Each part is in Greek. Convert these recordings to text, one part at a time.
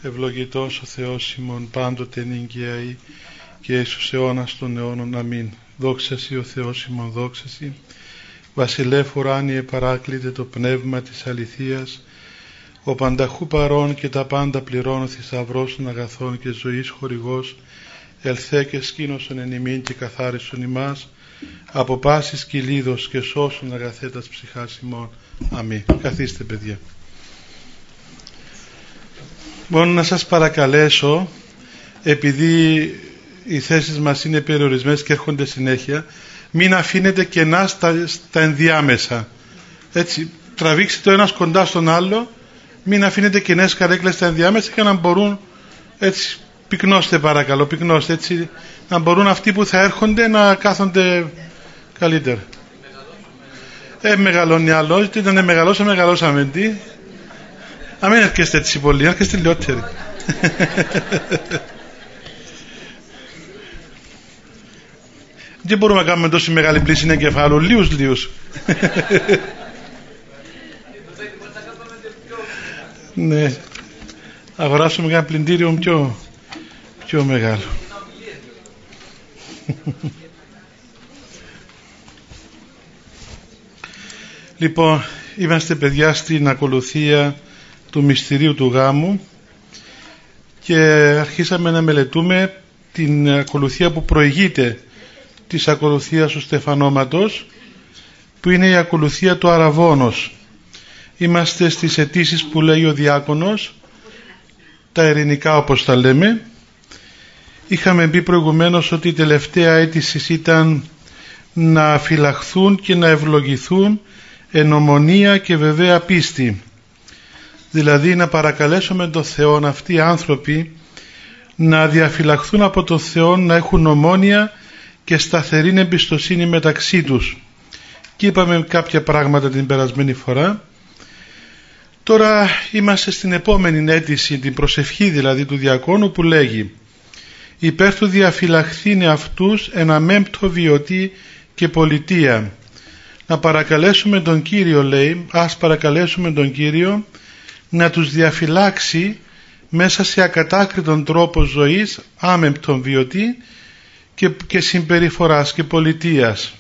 Ευλογητός ο Θεός ημών πάντοτε νυγκαί και εις τους αιώνας των αιώνων. Αμήν. Δόξα σοι ο Θεός ημών, δόξα σοι. Βασιλεύ ουράνιε παράκλητε το πνεύμα της αληθείας, ο πανταχού παρών και τα πάντα πληρώνω, θησαυρός των αγαθών και ζωής χορηγός, ελθέ και σκήνωσον εν ημίν και καθάρισον ημάς από πάσης κυλίδος και σώσον αγαθέτας ψυχάς ημών. Αμήν. Καθίστε, παιδιά. Μόνο να σας παρακαλέσω, επειδή οι θέσεις μας είναι περιορισμένες και έρχονται συνέχεια, μην αφήνετε κενά στα ενδιάμεσα. Έτσι, τραβήξτε το ένας κοντά στον άλλο, μην αφήνετε κενές καρέκλες στα ενδιάμεσα για να μπορούν, έτσι, πυκνώστε παρακαλώ, πυκνώστε, έτσι, να μπορούν αυτοί που θα έρχονται να κάθονται καλύτερα. Μεγαλώνει άλλο, τι ήταν μεγαλώσαμε, τι. Να μην έρχεστε έτσι πολύ, έρχεστε λιότεροι. Δεν μπορούμε να κάνουμε τόση μεγάλη πλήση εγκεφάλου, λίγους. Ναι, αγοράσουμε ένα πλυντήριο πιο μεγάλο. Λοιπόν, είμαστε, παιδιά, στην ακολουθία του μυστηρίου του γάμου και αρχίσαμε να μελετούμε την ακολουθία που προηγείται της ακολουθίας του στεφανώματος, που είναι η ακολουθία του αραβώνος. Είμαστε στις αιτήσεις που λέει ο διάκονος, τα ειρηνικά όπως τα λέμε. Είχαμε πει προηγουμένως ότι η τελευταία αίτηση ήταν να φυλαχθούν και να ευλογηθούν εν ομονία και βεβαία πίστη. Δηλαδή να παρακαλέσουμε τον Θεό αυτοί οι άνθρωποι να διαφυλαχθούν από τον Θεό, να έχουν ομόνοια και σταθερή εμπιστοσύνη μεταξύ τους. Και είπαμε κάποια πράγματα την περασμένη φορά. Τώρα είμαστε στην επόμενη αίτηση, την προσευχή δηλαδή του διακόνου, που λέγει: υπέρ του διαφυλαχθήνε αυτούς εν αμέμπτω βιωτή και πολιτεία. Να παρακαλέσουμε τον Κύριο, λέει, ας παρακαλέσουμε τον Κύριο να τους διαφυλάξει μέσα σε ακατάκριτον τρόπο ζωής, άμεμπτον βιωτή και συμπεριφοράς και πολιτείας.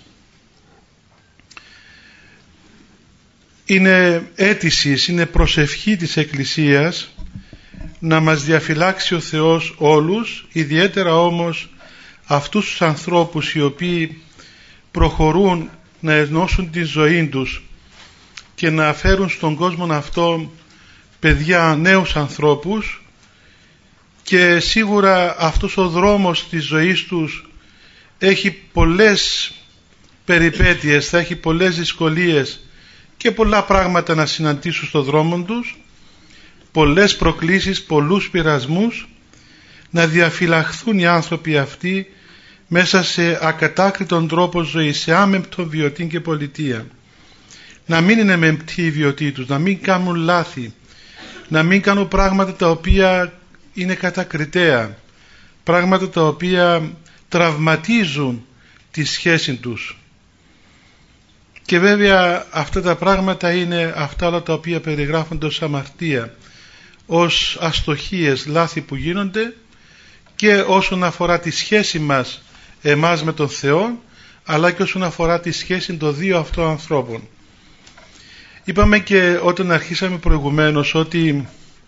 Είναι αίτηση, είναι προσευχή της Εκκλησίας να μας διαφυλάξει ο Θεός όλους, ιδιαίτερα όμως αυτούς τους ανθρώπους οι οποίοι προχωρούν να ενώσουν τη ζωή τους και να φέρουν στον κόσμο αυτό παιδιά, νέους ανθρώπους, και σίγουρα αυτός ο δρόμος της ζωής τους έχει πολλές περιπέτειες, θα έχει πολλές δυσκολίες και πολλά πράγματα να συναντήσουν στον δρόμο τους, πολλές προκλήσεις, πολλούς πειρασμούς. Να διαφυλαχθούν οι άνθρωποι αυτοί μέσα σε ακατάκριτον τρόπο ζωής, σε άμεμπτο βιωτή και πολιτεία. Να μην είναι μεμπτή η βιωτή τους, να μην κάνουν λάθη, να μην κάνουν πράγματα τα οποία είναι κατακριτέα, πράγματα τα οποία τραυματίζουν τη σχέση τους. Και βέβαια αυτά τα πράγματα είναι αυτά όλα τα οποία περιγράφονται ως αμαρτία, ως αστοχίες, λάθη που γίνονται, και όσον αφορά τη σχέση μας εμάς με τον Θεό, αλλά και όσον αφορά τη σχέση των δύο αυτών ανθρώπων. Είπαμε και όταν αρχίσαμε προηγουμένως ότι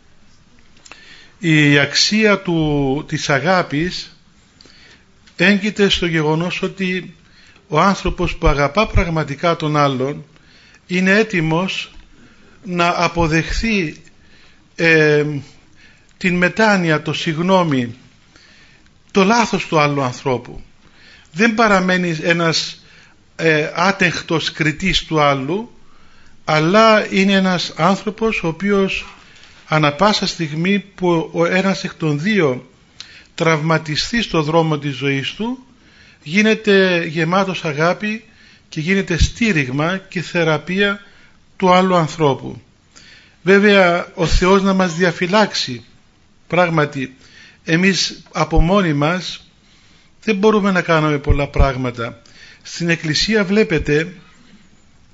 η αξία της αγάπης έγκυται στο γεγονός ότι ο άνθρωπος που αγαπά πραγματικά τον άλλον είναι έτοιμος να αποδεχθεί την μετάνοια, το συγγνώμη, το λάθος του άλλου ανθρώπου. Δεν παραμένει ένας άτεχτος κριτής του άλλου, αλλά είναι ένας άνθρωπος ο οποίος ανα πάσα στιγμή που ο ένας εκ των δύο τραυματιστεί στο δρόμο της ζωής του, γίνεται γεμάτος αγάπη και γίνεται στήριγμα και θεραπεία του άλλου ανθρώπου. Βέβαια ο Θεός να μας διαφυλάξει. Πράγματι εμείς από μόνοι μας δεν μπορούμε να κάνουμε πολλά πράγματα. Στην Εκκλησία βλέπετε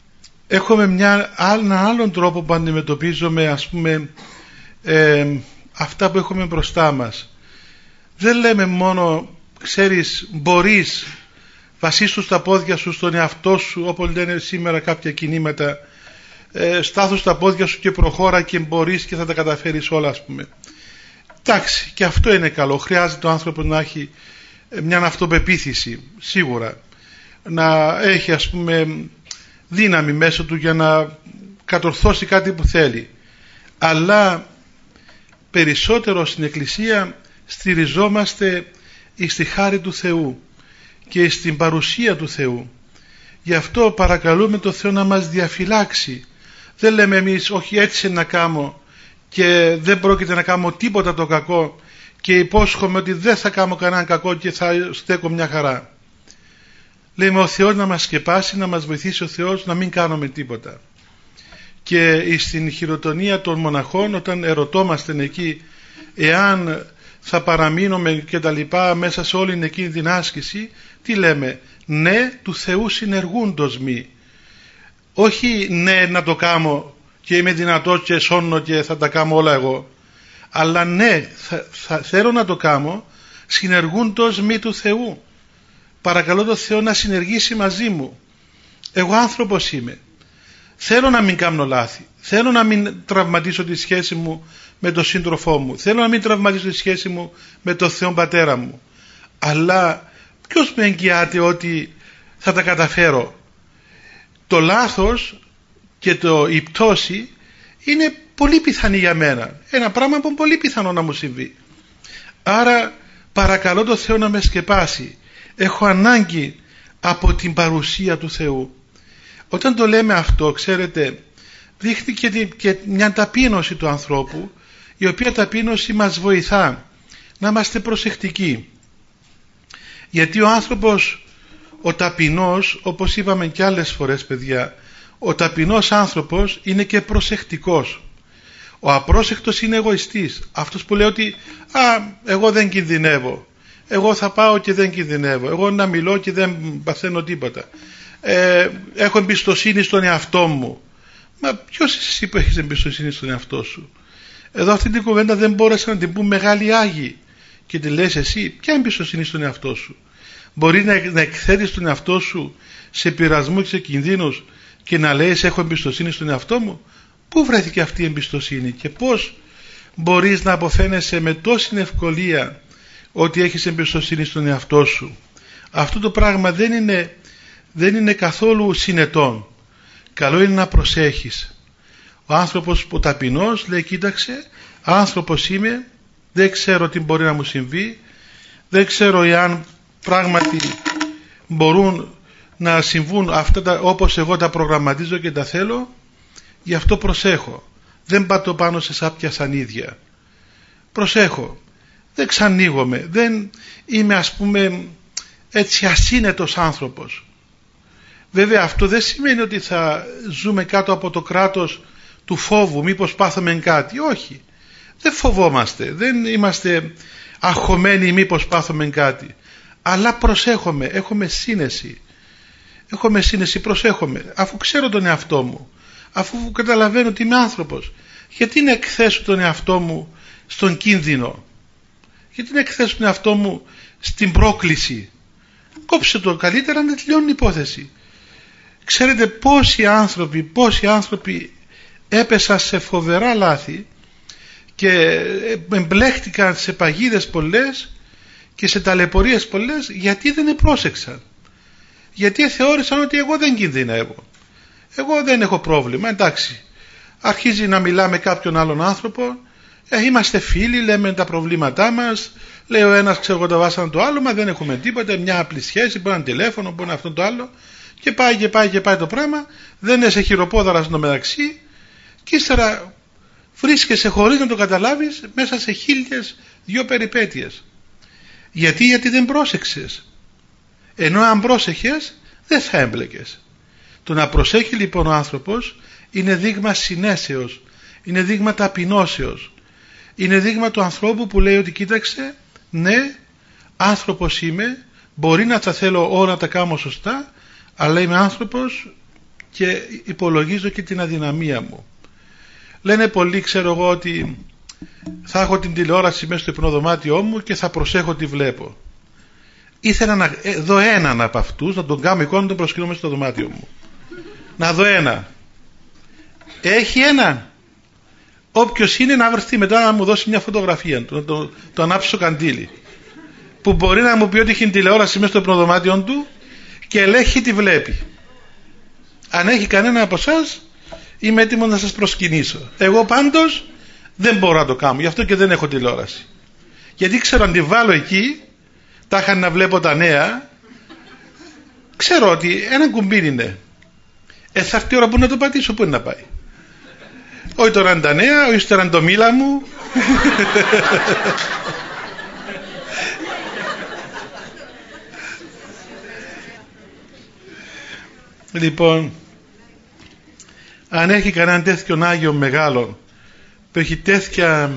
έχουμε έναν άλλον τρόπο που αντιμετωπίζουμε, ας πούμε, αυτά που έχουμε μπροστά μας. Δεν λέμε μόνο, ξέρεις, μπορείς, βασίσου στα πόδια σου στον εαυτό σου, όπως λένε σήμερα κάποια κινήματα, στάθου στα πόδια σου και προχώρα και μπορείς και θα τα καταφέρεις όλα, ας πούμε. Εντάξει, και αυτό είναι καλό. Χρειάζεται ο άνθρωπος να έχει μια αυτοπεποίθηση, σίγουρα, να έχει, ας πούμε, δύναμη μέσα του για να κατορθώσει κάτι που θέλει. Αλλά περισσότερο στην Εκκλησία στηριζόμαστε στη χάρη του Θεού και στην παρουσία του Θεού. Γι' αυτό παρακαλούμε τον Θεό να μας διαφυλάξει. Δεν λέμε εμείς, όχι, έτσι να κάνω και δεν πρόκειται να κάνω τίποτα το κακό και υπόσχομαι ότι δεν θα κάνω κανέναν κακό και θα στέκω μια χαρά. Λέμε ο Θεός να μας σκεπάσει, να μας βοηθήσει ο Θεός να μην κάνουμε τίποτα. Και στην χειροτονία των μοναχών, όταν ερωτόμαστε εκεί εάν θα παραμείνουμε και τα λοιπά μέσα σε όλη εκείνη την άσκηση, τι λέμε? Ναι, του Θεού συνεργούντος μη. Όχι ναι να το κάνω και είμαι δυνατός και σώνω και θα τα κάνω όλα εγώ, αλλά ναι, θέλω να το κάνω συνεργούντος μη του Θεού. Παρακαλώ τον Θεό να συνεργήσει μαζί μου. Εγώ άνθρωπος είμαι. Θέλω να μην κάνω λάθη. Θέλω να μην τραυματίσω τη σχέση μου με τον σύντροφό μου. Θέλω να μην τραυματίσω τη σχέση μου με τον Θεό Πατέρα μου. Αλλά ποιος με εγγυάται ότι θα τα καταφέρω? Το λάθος και η πτώση είναι πολύ πιθανή για μένα. Ένα πράγμα που πολύ πιθανό να μου συμβεί. Άρα παρακαλώ τον Θεό να με σκεπάσει. Έχω ανάγκη από την παρουσία του Θεού. Όταν το λέμε αυτό, ξέρετε, δείχνει και μια ταπείνωση του ανθρώπου, η οποία ταπείνωση μας βοηθά να είμαστε προσεκτικοί. Γιατί ο άνθρωπος, ο ταπεινός, όπως είπαμε και άλλες φορές, παιδιά, ο ταπεινός άνθρωπος είναι και προσεκτικός. Ο απρόσεκτος είναι εγωιστής. Αυτός που λέει ότι εγώ δεν κινδυνεύω, εγώ θα πάω και δεν κινδυνεύω, εγώ να μιλώ και δεν παθαίνω τίποτα, έχω εμπιστοσύνη στον εαυτό μου. Μα ποιος εσύ που έχεις εμπιστοσύνη στον εαυτό σου? Εδώ αυτή την κουβέντα δεν μπόρεσαν να την πούν μεγάλοι Άγιοι και τη λες εσύ. Ποια εμπιστοσύνη στον εαυτό σου? Μπορεί να εκθέτεις τον εαυτό σου σε πειρασμού και σε κινδύνους και να λες έχω εμπιστοσύνη στον εαυτό μου? Πού βρέθηκε αυτή η εμπιστοσύνη και πώς μπορείς να αποφαίνεσαι με τόση ευκολία ότι έχεις εμπιστοσύνη στον εαυτό σου? Αυτό το πράγμα δεν είναι καθόλου συνετόν. Καλό είναι να προσέχεις. Ο άνθρωπος που ταπεινός λέει, κοίταξε, άνθρωπος είμαι, δεν ξέρω τι μπορεί να μου συμβεί, δεν ξέρω εάν πράγματι μπορούν να συμβούν αυτά όπως εγώ τα προγραμματίζω και τα θέλω, γι' αυτό προσέχω. Δεν πατώ πάνω σε σάπια σανίδια. Προσέχω. Δεν ξανοίγομαι. Δεν είμαι, ας πούμε, έτσι ασύνετος άνθρωπος. Βέβαια αυτό δεν σημαίνει ότι θα ζούμε κάτω από το κράτος του φόβου, μήπως πάθουμε κάτι. Όχι. Δεν φοβόμαστε. Δεν είμαστε αγχωμένοι μήπως πάθουμε κάτι. Αλλά προσέχομαι. Έχουμε σύνεση. Έχουμε σύνεση, προσέχομαι. Αφού ξέρω τον εαυτό μου, αφού καταλαβαίνω ότι είμαι άνθρωπος, γιατί να εκθέσω τον εαυτό μου στον κίνδυνο? Γιατί να εκθέσω τον εαυτό μου στην πρόκληση? Κόψε το, καλύτερα να τελειώνει η υπόθεση. Ξέρετε πόσοι άνθρωποι έπεσαν σε φοβερά λάθη και εμπλέχτηκαν σε παγίδες πολλές και σε ταλαιπωρίες πολλές, γιατί δεν επρόσεξαν? Γιατί θεώρησαν ότι εγώ δεν κινδυνεύω, εγώ δεν έχω πρόβλημα, εντάξει. Αρχίζει να μιλά με κάποιον άλλον άνθρωπο, είμαστε φίλοι, λέμε τα προβλήματά μας, λέει ο ένας, ξέρω εγώ, τα βάσανα το άλλο, μα δεν έχουμε τίποτα, μια απλή σχέση, μπορεί ένα τηλέφωνο, μπορεί αυτό το άλλο, και πάει το πράγμα, δεν είσαι χειροπόδαρα στο μεταξύ, και ύστερα βρίσκεσαι χωρίς να το καταλάβεις μέσα σε 1002 περιπέτειες. Γιατί δεν πρόσεξες. Ενώ αν πρόσεχες δεν θα έμπλεκες. Το να προσέχει λοιπόν ο άνθρωπος είναι δείγμα συνέσεως, είναι δείγμα ταπεινώσεως, είναι δείγμα του ανθρώπου που λέει ότι κοίταξε, ναι, άνθρωπος είμαι, μπορεί να τα θέλω όλα να τα κάνω σωστά, αλλά είμαι άνθρωπος και υπολογίζω και την αδυναμία μου. Λένε πολλοί, ξέρω εγώ, ότι θα έχω την τηλεόραση μέσα στο υπνοδωμάτιό μου και θα προσέχω τι βλέπω. Ήθελα να δω έναν από αυτούς, να τον κάνω εικόνα, να τον προσκυνώ μέσα στο δωμάτιο μου. Να δω ένα. Έχει ένα. Όποιος είναι να βρεθεί μετά να μου δώσει μια φωτογραφία, το ανάψει στο καντήλι. Που μπορεί να μου πει ότι έχει την τηλεόραση μέσα στο υπνοδωμάτιο του και ελέγχει τι βλέπει. Αν έχει κανένα από εσάς, είμαι έτοιμος να σας προσκυνήσω. Εγώ πάντως δεν μπορώ να το κάνω, γι' αυτό και δεν έχω τηλεόραση. Γιατί ξέρω αν τη βάλω εκεί, τάχα να βλέπω τα νέα, ξέρω ότι ένα κουμπί είναι. Θα έρθει η ώρα που να το πατήσω, πού είναι να πάει. Όχι τώρα είναι τα νέα, όχι τώρα είναι το μήλα μου. Λοιπόν, αν έχει κανέναν τέτοιον Άγιο μεγάλο που έχει τέτοια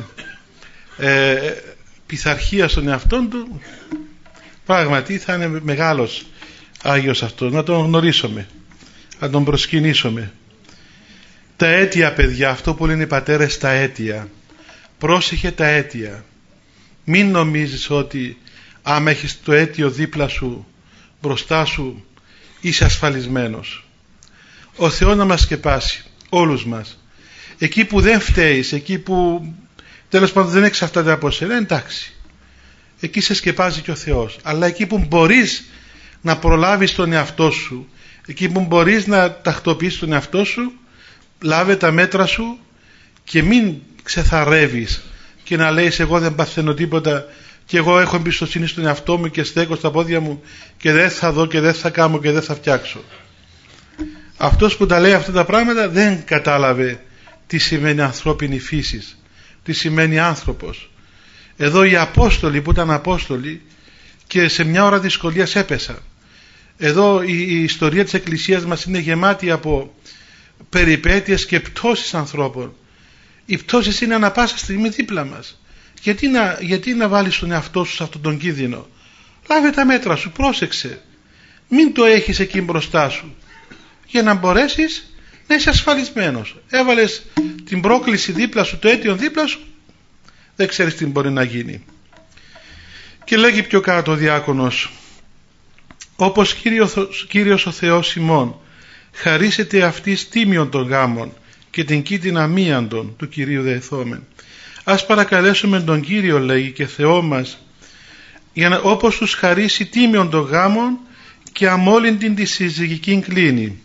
πειθαρχία στον εαυτόν του, πράγματι θα είναι μεγάλος Άγιος αυτός. Να τον γνωρίσουμε, να τον προσκυνήσουμε. Τα αίτια, παιδιά, αυτό που λένε οι πατέρες, τα αίτια. Πρόσεχε τα αίτια. Μην νομίζεις ότι άμα έχεις το αίτιο δίπλα σου, μπροστά σου, είσαι ασφαλισμένος. Ο Θεός να μας σκεπάσει όλους μας. Εκεί που δεν φταίεις, εκεί που τέλος πάντων δεν εξαρτάται από σένα, εντάξει, εκεί σε σκεπάζει και ο Θεός. Αλλά εκεί που μπορείς να προλάβεις τον εαυτό σου, εκεί που μπορείς να τακτοποιήσεις τον εαυτό σου, λάβε τα μέτρα σου και μην ξεθαρρεύεις και να λέεις εγώ δεν παθαίνω τίποτα και εγώ έχω εμπιστοσύνη στον εαυτό μου και στέκω στα πόδια μου και δεν θα δω και δεν θα κάνω και δεν θα φτιάξω. Αυτός που τα λέει αυτά τα πράγματα δεν κατάλαβε τι σημαίνει ανθρώπινη φύση, τι σημαίνει άνθρωπος. Εδώ οι Απόστολοι που ήταν Απόστολοι και σε μια ώρα δυσκολίας έπεσαν. Εδώ η ιστορία της Εκκλησίας μας είναι γεμάτη από περιπέτειες και πτώσεις ανθρώπων. Οι πτώσεις είναι ανά πάσα στιγμή δίπλα μας. Γιατί να βάλεις τον εαυτό σου σε αυτόν τον κίνδυνο? Λάβε τα μέτρα σου, πρόσεξε. Μην το έχεις εκεί μπροστά σου, για να μπορέσεις να είσαι ασφαλισμένος. Έβαλες την πρόκληση δίπλα σου, το αίτιο δίπλα σου, δεν ξέρεις τι μπορεί να γίνει. Και λέγει πιο κάτω ο διάκονος, όπως Κύριος ο Θεός ημών χαρίσετε αυτής τίμιον των γάμων και την κήτην αμίαντον του Κυρίου δεηθόμεν. Ας παρακαλέσουμε τον Κύριο, λέγει, και Θεό μας, για να, όπως τους χαρίσει τίμιον των γάμων και αμόλυντην τη συζυγική κλίνη.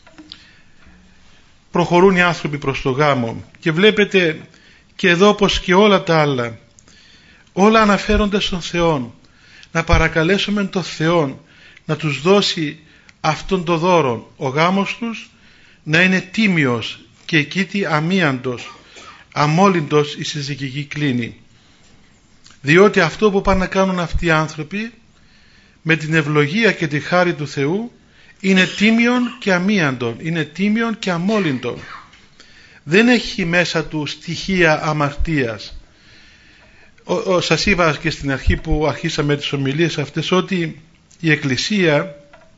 Προχωρούν οι άνθρωποι προς το γάμο και βλέπετε και εδώ, όπως και όλα τα άλλα, όλα αναφέρονται στον Θεό. Να παρακαλέσουμε τον Θεό να τους δώσει αυτόν τον δώρο, ο γάμος τους να είναι τίμιος και εκείτη αμίαντος, αμόλυντος η συζυγική κλίνη. Διότι αυτό που πάνε να κάνουν αυτοί οι άνθρωποι με την ευλογία και τη χάρη του Θεού είναι τίμιον και αμίαντον, είναι τίμιον και αμόλυντον. Δεν έχει μέσα του στοιχεία αμαρτίας. Σας είπα και στην αρχή που αρχίσαμε τις ομιλίες αυτές ότι η Εκκλησία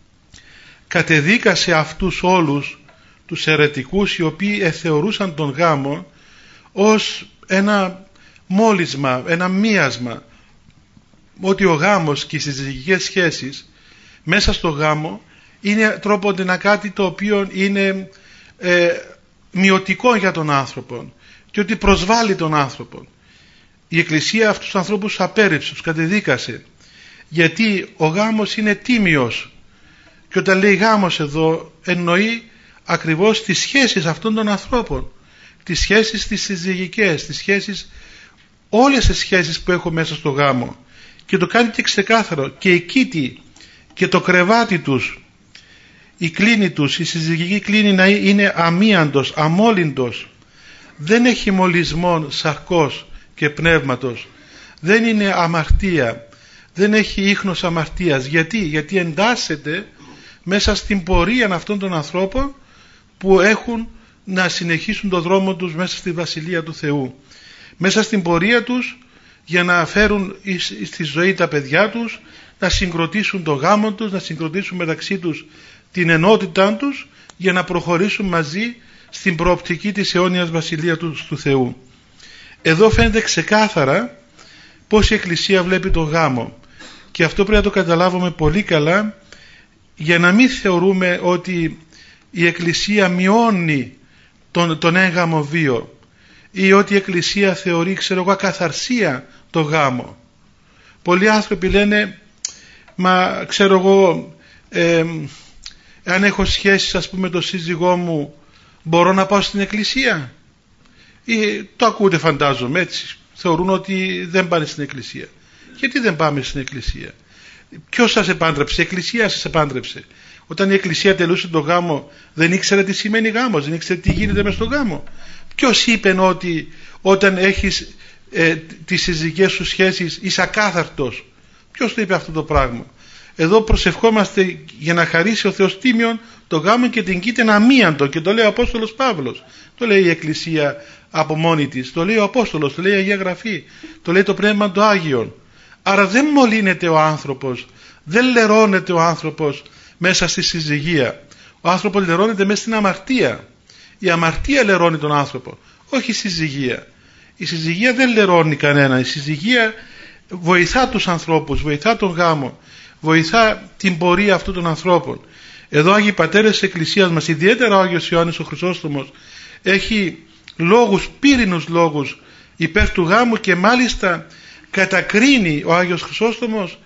κατεδίκασε αυτούς όλους τους αιρετικούς οι οποίοι θεωρούσαν τον γάμο ως ένα μόλισμα, ένα μίασμα, ότι ο γάμος και οι συζυγικές σχέσεις μέσα στο γάμο είναι τρόποντε κάτι το οποίο είναι μειωτικό για τον άνθρωπο και ότι προσβάλλει τον άνθρωπο. Η Εκκλησία αυτούς τους ανθρώπους απέρριψε, τους κατεδίκασε, γιατί ο γάμος είναι τίμιος, και όταν λέει γάμος εδώ εννοεί ακριβώς τις σχέσεις αυτών των ανθρώπων, τις σχέσεις τις συζυγικές, τις σχέσεις, όλες τις σχέσεις που έχω μέσα στο γάμο, και το κάνει και ξεκάθαρο, και η κήτη και το κρεβάτι τους, η κλίνη τους, η συζυγική κλίνη να είναι αμίαντος, αμόλυντος, δεν έχει μολυσμό σαρκός και πνεύματος, δεν είναι αμαρτία, δεν έχει ίχνος αμαρτίας. Γιατί εντάσσεται μέσα στην πορεία αυτών των ανθρώπων που έχουν να συνεχίσουν τον δρόμο τους μέσα στη Βασιλεία του Θεού, μέσα στην πορεία τους για να φέρουν στη ζωή τα παιδιά τους, να συγκροτήσουν το γάμο τους, να συγκροτήσουν μεταξύ τους την ενότητά τους, για να προχωρήσουν μαζί στην προοπτική της αιώνιας Βασιλείας του Θεού. εδώ φαίνεται ξεκάθαρα πώς η Εκκλησία βλέπει το γάμο, και αυτό πρέπει να το καταλάβουμε πολύ καλά, για να μην θεωρούμε ότι η Εκκλησία μειώνει τον έγγαμο βίο, ή ότι η Εκκλησία θεωρεί, ακαθαρσία το γάμο. Πολλοί άνθρωποι λένε, μα ξέρω εγώ, αν έχω σχέσεις ας πούμε με τον σύζυγό μου, μπορώ να πάω στην Εκκλησία? Ή το ακούτε, φαντάζομαι έτσι, θεωρούν ότι δεν πάνε στην Εκκλησία. Γιατί δεν πάμε στην Εκκλησία? Ποιος σας επάντρεψε? Η Εκκλησία σας επάντρεψε. Όταν η Εκκλησία τελούσε τον γάμο, δεν ήξερε τι σημαίνει γάμος, δεν ήξερε τι γίνεται μες στον γάμο. Ποιος είπε ότι όταν έχεις τις συζυγικές σου σχέσεις είσαι ακάθαρτος? Ποιος το είπε αυτό το πράγμα? Εδώ προσευχόμαστε για να χαρίσει ο Θεός τίμιον το γάμο και την κοίτην αμίαντο, και το λέει ο Απόστολος Παύλος. Το λέει η Εκκλησία από μόνη της, το λέει ο Απόστολος, το λέει η Αγία Γραφή, το λέει το Πνεύμα το Άγιον. Άρα δεν μολύνεται ο άνθρωπος, δεν λερώνεται ο άνθρωπος μέσα στη συζυγία. Ο άνθρωπος λερώνεται μέσα στην αμαρτία. Η αμαρτία λερώνει τον άνθρωπο, όχι η συζυγία. Η συζυγία δεν λερώνει κανένα. Η συζυγία βοηθά τους ανθρώπους, βοηθά τον γάμο, βοηθά την πορεία αυτών των ανθρώπων. Εδώ Άγιοι Πατέρες της Εκκλησίας μας, ιδιαίτερα ο Άγιος Ιωάννης ο Χρυσόστομος, έχει λόγους, πύρινους λόγους υπέρ του γάμου, και μάλιστα κατακρίνει ο Άγιος Χρυσόστομος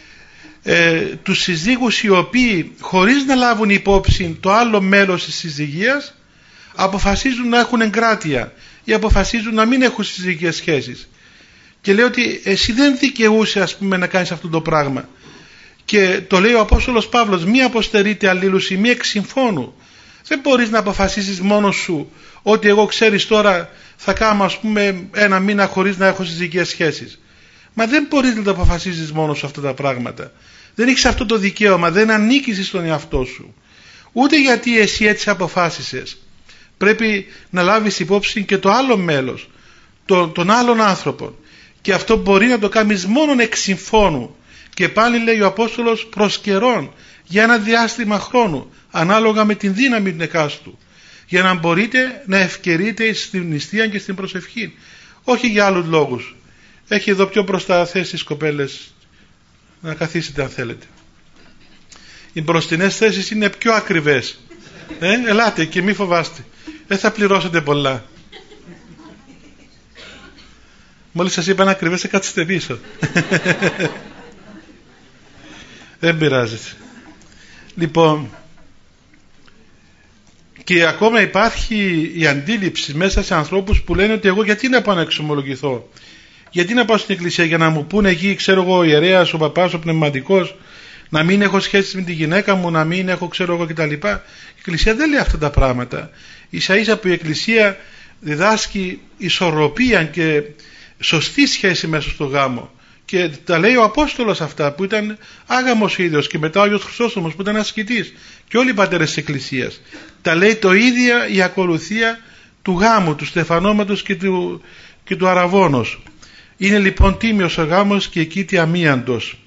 τους συζύγους οι οποίοι, χωρίς να λάβουν υπόψη το άλλο μέλος της συζυγίας, αποφασίζουν να έχουν εγκράτεια ή αποφασίζουν να μην έχουν συζυγικές σχέσεις, και λέει ότι εσύ δεν δικαιούσε ας πούμε να κάνεις αυτό το πράγμα. Και το λέει ο Απόστολος Παύλος, μη αποστερείται αλλήλους ή μη εξ συμφώνου. Δεν μπορείς να αποφασίσεις μόνος σου ότι εγώ, ξέρεις, τώρα θα κάνω ας πούμε ένα μήνα χωρίς να έχω συζυγικές σχέσεις. Μα δεν μπορείς να το αποφασίσεις μόνος σου αυτά τα πράγματα. Δεν έχεις αυτό το δικαίωμα, δεν ανήκεις στον εαυτό σου. Ούτε γιατί εσύ έτσι αποφάσισες. Πρέπει να λάβεις υπόψη και το άλλο μέλος, των άλλων άνθρωπων. Και αυτό μπορεί να το κάνεις μόνον εξ συμφώνου. Και πάλι λέει ο Απόστολος, προς καιρόν, για ένα διάστημα χρόνου, ανάλογα με την δύναμη του εκάστου, για να μπορείτε να ευκαιρείτε στην νηστεία και στην προσευχή. Όχι για άλλους λόγους. Έχει εδώ πιο μπροστά θέσεις κοπέλες, να καθίσετε αν θέλετε. Οι μπροστινές θέσεις είναι πιο ακριβές. Ελάτε και μη φοβάστε. Δεν θα πληρώσετε πολλά. Μόλις σας είπαν ακριβές, κάτσετε πίσω. Δεν πειράζει. Λοιπόν, και ακόμα υπάρχει η αντίληψη μέσα σε ανθρώπους που λένε ότι εγώ γιατί να πάω να εξομολογηθώ, γιατί να πάω στην εκκλησία, για να μου πούνε εκεί, ξέρω εγώ, ο ιερέας, ο παπάς, ο πνευματικός, να μην έχω σχέσεις με τη γυναίκα μου, να μην έχω, ξέρω εγώ, κτλ. Η εκκλησία δεν λέει αυτά τα πράγματα. Ίσα ίσα που η εκκλησία διδάσκει ισορροπία και σωστή σχέση μέσα στο γάμο. Και τα λέει ο Απόστολος αυτά, που ήταν άγαμος ίδιος, και μετά ο Άγιος Χρυσόστομος που ήταν ασκητής, και όλοι οι πατέρες της Εκκλησίας. Τα λέει το ίδια η ακολουθία του γάμου, του στεφανώματος και του αραβώνος. Είναι λοιπόν τίμιος ο γάμος και εκείτη αμίαντος.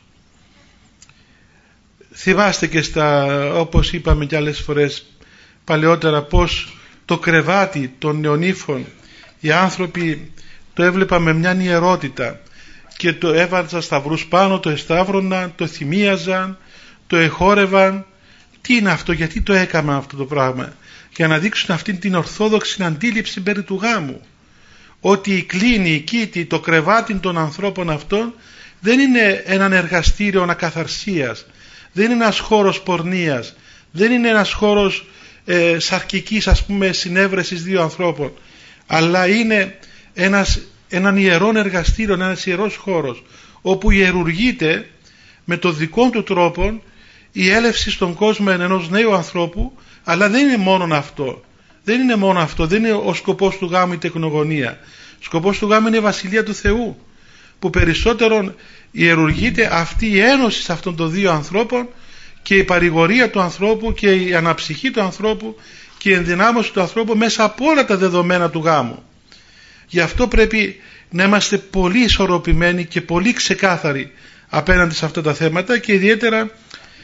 Θυμάστε και όπως είπαμε και άλλες φορές παλαιότερα, πως το κρεβάτι των νεονύφων οι άνθρωποι το έβλεπαν με μια ιερότητα, και το έβαζαν σταυρούς πάνω, το εσταύρωναν, το θυμίαζαν, το εχόρευαν. Τι είναι αυτό, γιατί το έκαναν αυτό το πράγμα? Για να δείξουν αυτήν την ορθόδοξη αντίληψη περί του γάμου, ότι η κλίνη, η κήτη, το κρεβάτι των ανθρώπων αυτών δεν είναι έναν εργαστήριο ακαθαρσίας, δεν είναι ένας χώρος πορνείας, δεν είναι ένας χώρος σαρκικής ας πούμε συνέβρεσης δύο ανθρώπων, αλλά είναι έναν ιερόν εργαστήριο, ένας ιερός χώρος, όπου ιερουργείται με το δικό του τρόπο η έλευση στον κόσμο ενός νέου ανθρώπου. Αλλά δεν είναι μόνο αυτό. Δεν είναι μόνο αυτό. Δεν είναι ο σκοπός του γάμου η τεκνογωνία. Ο σκοπός του γάμου είναι η Βασιλεία του Θεού, που περισσότερον ιερουργείται αυτή η ένωση σε αυτών των δύο ανθρώπων, και η παρηγορία του ανθρώπου και η αναψυχή του ανθρώπου και η ενδυνάμωση του ανθρώπου μέσα από όλα τα δεδομένα του γάμου. Γι' αυτό πρέπει να είμαστε πολύ ισορροπημένοι και πολύ ξεκάθαροι απέναντι σε αυτά τα θέματα, και ιδιαίτερα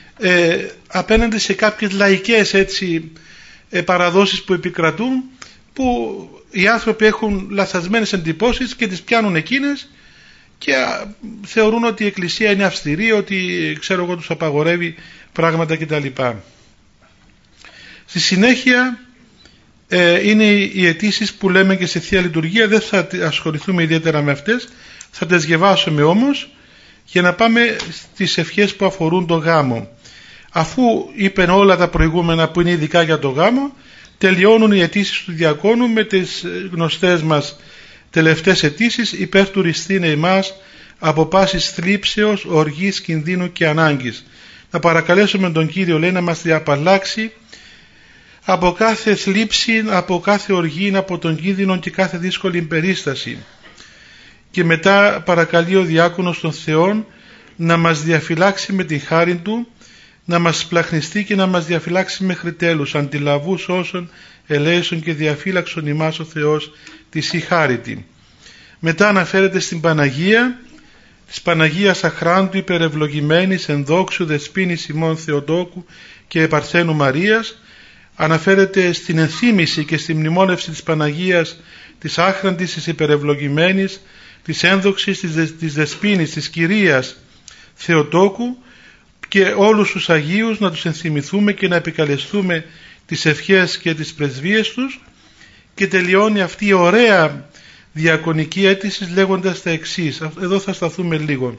απέναντι σε κάποιες λαϊκές παραδόσεις που επικρατούν, που οι άνθρωποι έχουν λαθασμένες εντυπώσεις και τις πιάνουν εκείνες και θεωρούν ότι η Εκκλησία είναι αυστηρή, ότι ξέρω εγώ τους απαγορεύει πράγματα κτλ. Στη συνέχεια είναι οι αιτήσεις που λέμε και σε Θεία Λειτουργία. Δεν θα ασχοληθούμε ιδιαίτερα με αυτές, θα τις διαβάσουμε όμως για να πάμε στις ευχές που αφορούν τον γάμο. Αφού είπεν όλα τα προηγούμενα που είναι ειδικά για τον γάμο, τελειώνουν οι αιτήσεις του διακόνου με τις γνωστές μας τελευταίες αιτήσεις: υπέρ του ριστήνε ημάς από πάσης θλίψεως, οργής, κινδύνου και ανάγκης. Να παρακαλέσουμε τον Κύριο, λέει, να μας διαπαλλάξει από κάθε θλίψη, από κάθε οργή, από τον κίνδυνο και κάθε δύσκολη περίσταση. Και μετά παρακαλεί ο διάκονος των Θεών να μας διαφυλάξει με την χάρη του, να μας πλαχνιστεί και να μας διαφυλάξει μέχρι τέλους, αντιλαβούς όσων ελέησον και διαφύλαξον ημάς ο Θεός της η χάριτη. Μετά αναφέρεται στην Παναγία, της Παναγίας Αχράντου υπερευλογημένης εν δόξου δεσποίνης ημών Θεοτόκου και Παρθένου Μαρίας. Αναφέρεται στην ενθύμηση και στη μνημόνευση της Παναγίας της Άχραντης, της υπερευλογημένης, της ένδοξης, της δεσποίνης, της Κυρίας Θεοτόκου, και όλους τους Αγίους να τους ενθυμηθούμε και να επικαλεστούμε τις ευχές και τις πρεσβείες τους. Και τελειώνει αυτή η ωραία διακονική αίτηση λέγοντας τα εξής. Εδώ θα σταθούμε λίγο.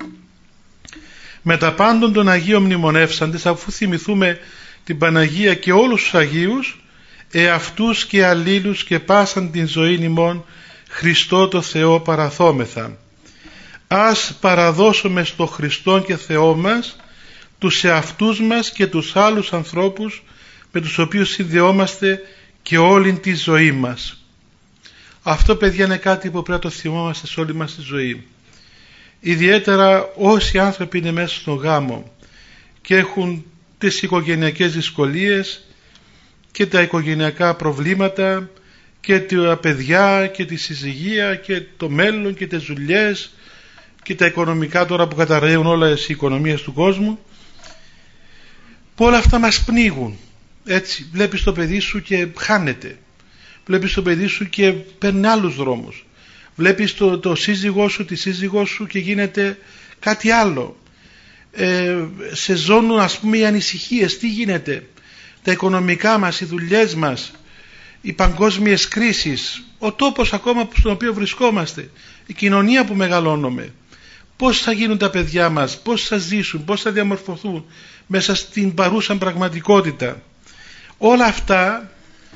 Με τα πάντων των Αγίων μνημονεύσαντες, αφού θυμηθούμε την Παναγία και όλους τους Αγίους, εαυτούς και αλλήλους και πάσαν την ζωή ημών Χριστό το Θεό παραθόμεθα. Ας παραδώσουμε στο Χριστόν και Θεό μας τους εαυτούς μας και τους άλλους ανθρώπους με τους οποίους συνδεόμαστε και όλη τη ζωή μας. Αυτό, παιδιά, είναι κάτι που πρέπει να το θυμόμαστε σε όλη μας τη ζωή. Ιδιαίτερα όσοι άνθρωποι είναι μέσα στον γάμο και έχουν τις οικογενειακές δυσκολίες και τα οικογενειακά προβλήματα και τα παιδιά και τη συζυγία και το μέλλον και τις δουλειές και τα οικονομικά τώρα που καταρρέουν όλες οι οικονομίες του κόσμου, που όλα αυτά μας πνίγουν. Έτσι βλέπεις το παιδί σου και χάνεται, βλέπεις το παιδί σου και παίρνει άλλους δρόμους, βλέπεις το σύζυγό σου, τη σύζυγό σου και γίνεται κάτι άλλο. Σε ζώνουν, ας πούμε, οι ανησυχίες, τι γίνεται, τα οικονομικά μας, οι δουλειές μας, οι παγκόσμιες κρίσεις, ο τόπος ακόμα στον οποίο βρισκόμαστε, η κοινωνία που μεγαλώνουμε, πώς θα γίνουν τα παιδιά μας, πώς θα ζήσουν, πώς θα διαμορφωθούν μέσα στην παρούσα πραγματικότητα. Όλα αυτά,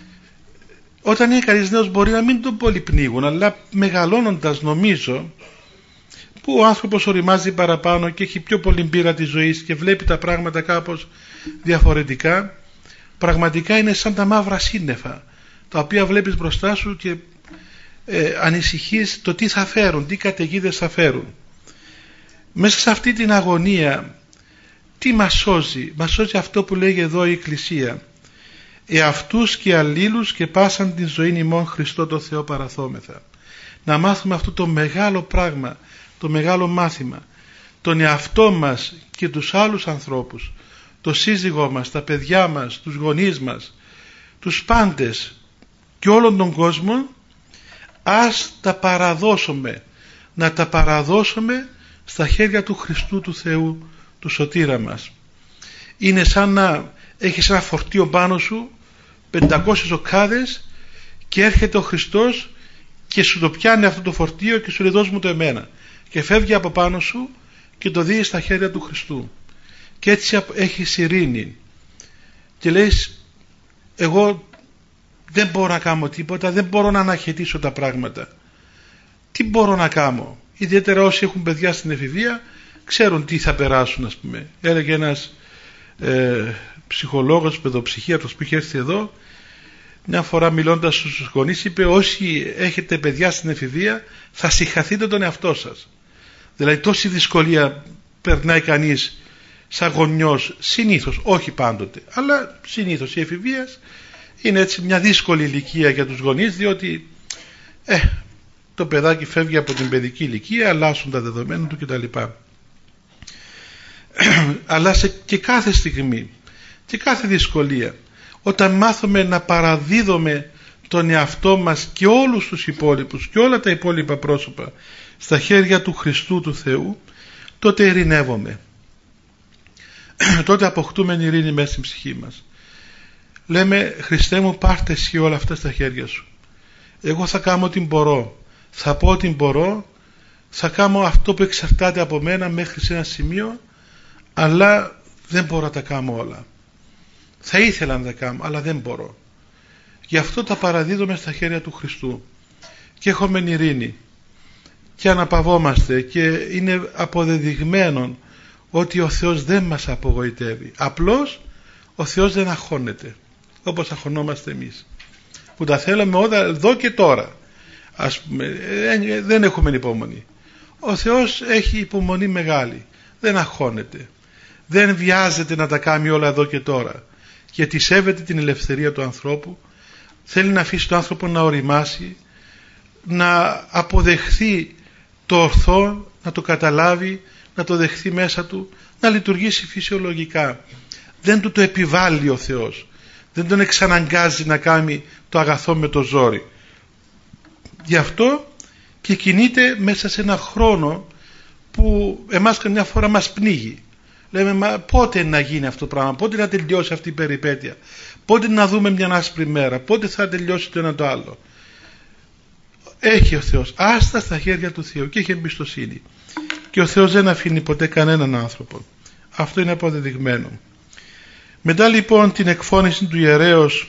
όταν είναι κανείς νέος, μπορεί να μην τον πολύ πνίγουν, αλλά μεγαλώνοντας, νομίζω, που ο άνθρωπος οριμάζει παραπάνω και έχει πιο πολύ πείρα της ζωής και βλέπει τα πράγματα κάπως διαφορετικά, πραγματικά είναι σαν τα μαύρα σύννεφα, τα οποία βλέπεις μπροστά σου και ανησυχείς το τι θα φέρουν, τι καταιγίδες θα φέρουν. Μέσα σε αυτή την αγωνία, τι μας σώζει? Μας σώζει αυτό που λέγει εδώ η Εκκλησία: εαυτούς και αλλήλους και πάσαν την ζωή ημών Χριστό το Θεό παραθόμεθα. Να μάθουμε αυτό το μεγάλο πράγμα, το μεγάλο μάθημα, τον εαυτό μας και τους άλλους ανθρώπους, το σύζυγό μας, τα παιδιά μας, τους γονείς μας, τους πάντες και όλον τον κόσμο, ας τα παραδώσουμε, να τα παραδώσουμε στα χέρια του Χριστού του Θεού, του σωτήρα μας. Είναι σαν να έχεις ένα φορτίο πάνω σου, 500 οκάδες, και έρχεται ο Χριστός και σου το πιάνει αυτό το φορτίο και σου λέει δώσ' μου το εμένα, και φεύγει από πάνω σου και το δίνει στα χέρια του Χριστού, και έτσι έχεις ειρήνη και λες εγώ δεν μπορώ να κάνω τίποτα, δεν μπορώ να αναχαιτήσω τα πράγματα, τι μπορώ να κάνω? Ιδιαίτερα όσοι έχουν παιδιά στην εφηβεία ξέρουν τι θα περάσουν, ας πούμε. Έλεγε ένας ψυχολόγος, παιδοψυχίατρος που είχε έρθει εδώ, μια φορά μιλώντας στους γονείς, είπε: όσοι έχετε παιδιά στην εφηβεία θα συγχαθείτε τον εαυτό σας. Δηλαδή τόση δυσκολία περνάει κανείς σαν γονιός, συνήθως, όχι πάντοτε, αλλά συνήθως η εφηβεία είναι έτσι μια δύσκολη ηλικία για τους γονείς, διότι το παιδάκι φεύγει από την παιδική ηλικία, αλλάσουν τα δεδομένα του κτλ. Αλλά και κάθε στιγμή και κάθε δυσκολία, όταν μάθουμε να παραδίδουμε τον εαυτό μας και όλους τους υπόλοιπους και όλα τα υπόλοιπα πρόσωπα στα χέρια του Χριστού του Θεού, τότε ειρηνεύομαι. Τότε αποκτούμε ειρήνη μέσα στην ψυχή μας. Λέμε, Χριστέ μου, πάρτε εσύ όλα αυτά στα χέρια σου. Εγώ θα κάνω ό,τι μπορώ. Θα πω ό,τι μπορώ. Θα κάνω αυτό που εξαρτάται από μένα μέχρι σε ένα σημείο, αλλά δεν μπορώ να τα κάνω όλα. Θα ήθελα να τα κάνω, αλλά δεν μπορώ. Γι' αυτό τα παραδίδουμε στα χέρια του Χριστού. Και έχουμε ειρήνη. Και αναπαυόμαστε. Και είναι αποδεδειγμένο ότι ο Θεός δεν μας απογοητεύει. Απλώς ο Θεός δεν αγχώνεται όπως αγχωνόμαστε εμείς, που τα θέλουμε όλα εδώ και τώρα. Ας πούμε, δεν έχουμε υπομονή. Ο Θεός έχει υπομονή μεγάλη, δεν αγχώνεται, δεν βιάζεται να τα κάνει όλα εδώ και τώρα, γιατί σέβεται την ελευθερία του ανθρώπου. Θέλει να αφήσει τον άνθρωπο να οριμάσει, να αποδεχθεί το ορθό, να το καταλάβει, να το δεχθεί μέσα του, να λειτουργήσει φυσιολογικά. Δεν του το επιβάλλει ο Θεός, δεν τον εξαναγκάζει να κάνει το αγαθό με το ζόρι. Γι' αυτό και κινείται μέσα σε ένα χρόνο που εμάς καμιά φορά μας πνίγει. Λέμε, μα πότε να γίνει αυτό το πράγμα, πότε να τελειώσει αυτή η περιπέτεια, πότε να δούμε μια άσπρη μέρα, πότε θα τελειώσει το ένα το άλλο. Έχει ο Θεός, άστα στα χέρια του Θεού, και έχει εμπιστοσύνη. Και ο Θεός δεν αφήνει ποτέ κανέναν άνθρωπο. Αυτό είναι αποδεδειγμένο. Μετά λοιπόν την εκφώνηση του ιερέως,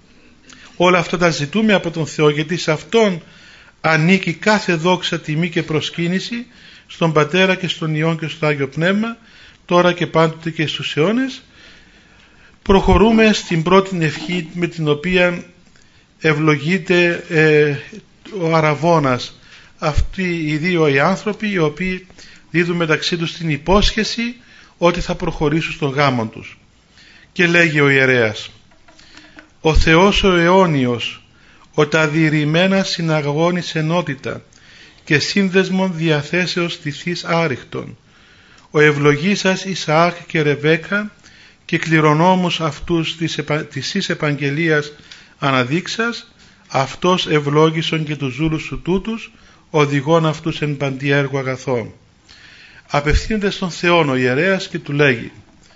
όλα αυτά τα ζητούμε από τον Θεό, γιατί σε Αυτόν ανήκει κάθε δόξα, τιμή και προσκύνηση, στον Πατέρα και στον Υιόν και στο Άγιο Πνεύμα, τώρα και πάντοτε και στους αιώνες. Προχωρούμε στην πρώτη ευχή με την οποία ευλογείται ο Αραβώνας. Αυτοί οι δύο οι άνθρωποι οι οποίοι δίδουν μεταξύ τους την υπόσχεση ότι θα προχωρήσουν στον γάμο τους. Και λέγει ο ιερέας, ο Θεός ο αιώνιος, ο τα διηρημένα συναγώνης ενότητα και σύνδεσμον διαθέσεως τυθής άριχτων, ο ευλογής σας Ισαάκ και Ρεβέκα και κληρονόμους αυτούς της επαγγελίας αναδείξας, αυτός ευλόγησον και τους ζούλους σου τούτους, οδηγών αυτούς εν παντί έργο αγαθό. Απευθύνεται στον Θεό ο ιερέας και του λέγει,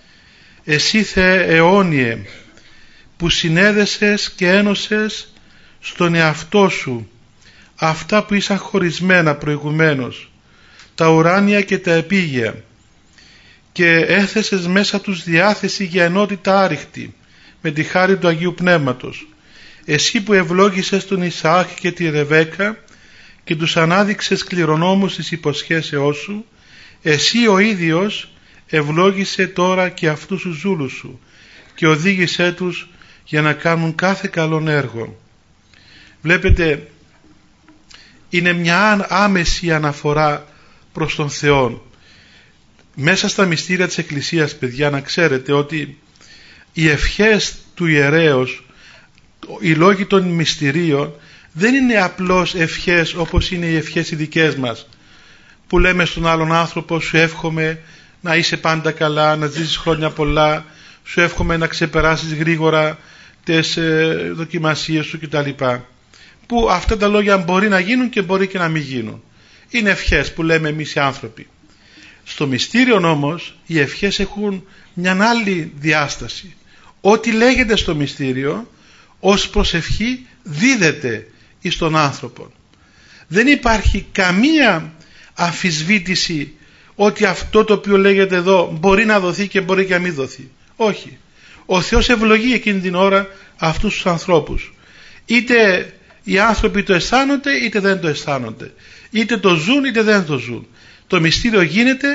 εσύ Θεέ αιώνιε, που συνέδεσες και ένωσες στον εαυτό σου αυτά που ήσαν χωρισμένα προηγουμένως, τα ουράνια και τα επίγεια, και έθεσες μέσα τους διάθεση για ενότητα άριχτη με τη χάρη του Αγίου Πνεύματος, εσύ που ευλόγησες τον Ισαάκ και τη Ρεβέκα και τους ανάδειξες κληρονόμους της υποσχέσεώς σου, εσύ ο ίδιος ευλόγησε τώρα και αυτούς τους ζούλους σου και οδήγησέ τους για να κάνουν κάθε καλόν έργο. Βλέπετε, είναι μια άμεση αναφορά προς τον Θεό. Μέσα στα μυστήρια της Εκκλησίας, παιδιά, να ξέρετε ότι οι ευχές του ιερέως, οι λόγοι των μυστηρίων, δεν είναι απλώς ευχές όπως είναι οι ευχές οι δικές μας, που λέμε στον άλλον άνθρωπο, σου εύχομαι να είσαι πάντα καλά, να ζήσεις χρόνια πολλά, σου εύχομαι να ξεπεράσεις γρήγορα τις δοκιμασίες σου κτλ. Που αυτά τα λόγια μπορεί να γίνουν και μπορεί και να μην γίνουν. Είναι ευχές που λέμε εμείς οι άνθρωποι. Στο μυστήριο όμως οι ευχές έχουν μια άλλη διάσταση. Ό,τι λέγεται στο μυστήριο ως προσευχή δίδεται εις τον άνθρωπο. Δεν υπάρχει καμία αμφισβήτηση ότι αυτό το οποίο λέγεται εδώ μπορεί να δοθεί και μπορεί και να μην δοθεί. Όχι. Ο Θεός ευλογεί εκείνη την ώρα αυτούς τους ανθρώπους. Είτε οι άνθρωποι το αισθάνονται είτε δεν το αισθάνονται. Είτε το ζουν είτε δεν το ζουν. Το μυστήριο γίνεται,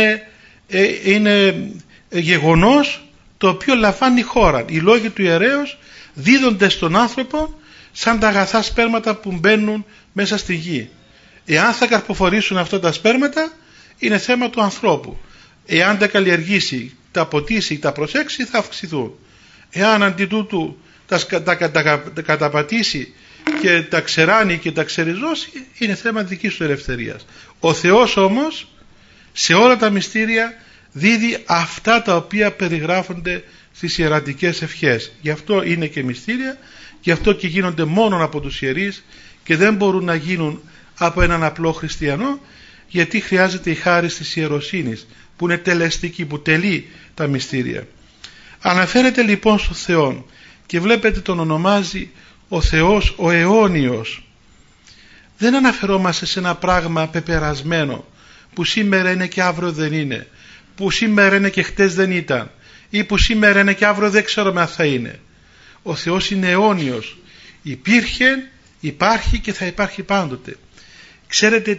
είναι γεγονός το οποίο λαμβάνει χώρα. Οι λόγοι του ιερέως δίδονται στον άνθρωπο σαν τα αγαθά σπέρματα που μπαίνουν μέσα στη γη. Εάν θα καρποφορήσουν αυτά τα σπέρματα είναι θέμα του ανθρώπου. Εάν τα καλλιεργήσει, τα ποτίσει, τα προσέξει, θα αυξηθούν. Εάν αντί τούτου τα καταπατήσει και τα ξεράνει και τα ξεριζώσει, είναι θέμα δικής του ελευθερίας. Ο Θεός όμως σε όλα τα μυστήρια δίδει αυτά τα οποία περιγράφονται στις ιερατικές ευχές. Γι' αυτό είναι και μυστήρια γι' αυτό και γίνονται μόνο από τους ιερείς και δεν μπορούν να γίνουν από έναν απλό χριστιανό, γιατί χρειάζεται η χάρις της ιεροσύνης που είναι τελεστική, που τελεί τα μυστήρια. Αναφέρεται λοιπόν στο Θεό και βλέπετε τον ονομάζει ο Θεός ο αιώνιος. Δεν αναφερόμαστε σε ένα πράγμα πεπερασμένο που σήμερα είναι και αύριο δεν είναι, που σήμερα είναι και χτες δεν ήταν, ή που σήμερα είναι και αύριο δεν ξέρουμε αν θα είναι. Ο Θεός είναι αιώνιος, υπήρχε, υπάρχει και θα υπάρχει πάντοτε. Ξέρετε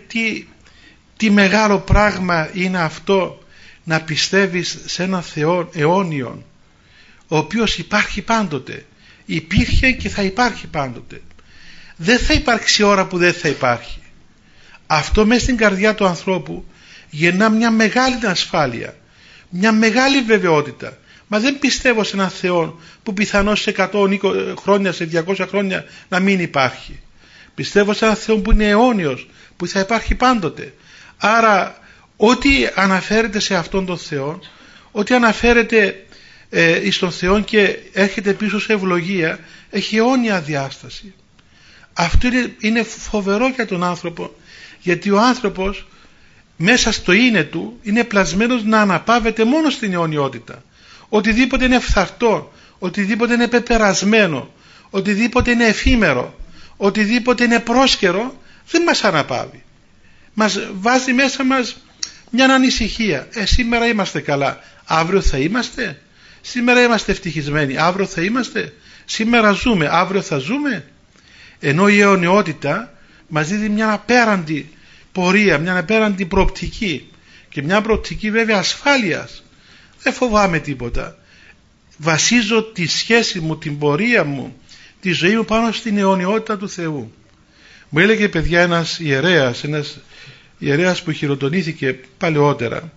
τι μεγάλο πράγμα είναι αυτό, να πιστεύεις σε έναν Θεό αιώνιον, ο οποίος υπάρχει πάντοτε, υπήρχε και θα υπάρχει πάντοτε. Δεν θα υπάρξει ώρα που δεν θα υπάρχει. Αυτό μέσα στην καρδιά του ανθρώπου γεννά μια μεγάλη ασφάλεια, μια μεγάλη βεβαιότητα. Μα δεν πιστεύω σε έναν Θεό που πιθανώς σε 100 χρόνια, σε 200 χρόνια να μην υπάρχει. Πιστεύω σε έναν Θεό που είναι αιώνιος, που θα υπάρχει πάντοτε. Άρα ό,τι αναφέρεται σε αυτόν τον Θεό, ό,τι αναφέρεται στον Θεό και έρχεται πίσω σε ευλογία, έχει αιώνια διάσταση. Αυτό είναι φοβερό για τον άνθρωπο, γιατί ο άνθρωπος μέσα στο είναι του είναι πλασμένος να αναπαύεται μόνο στην αιωνιότητα. Οτιδήποτε είναι φθαρτό, οτιδήποτε είναι πεπερασμένο, οτιδήποτε είναι εφήμερο, οτιδήποτε είναι πρόσκαιρο, δεν μας αναπαύει. Μας βάζει μέσα μας μια ανησυχία. Σήμερα είμαστε καλά, αύριο θα είμαστε? Σήμερα είμαστε ευτυχισμένοι, αύριο θα είμαστε? Σήμερα ζούμε, αύριο θα ζούμε? Ενώ η αιωνιότητα μας δίδει μια απέραντη πορεία, μια απέραντη προοπτική, και μια προοπτική βέβαια ασφάλειας. Δεν φοβάμαι τίποτα. Βασίζω τη σχέση μου, την πορεία μου, τη ζωή μου πάνω στην αιωνιότητα του Θεού. Μου έλεγε παιδιά ένας ιερέας που χειροτονήθηκε παλαιότερα,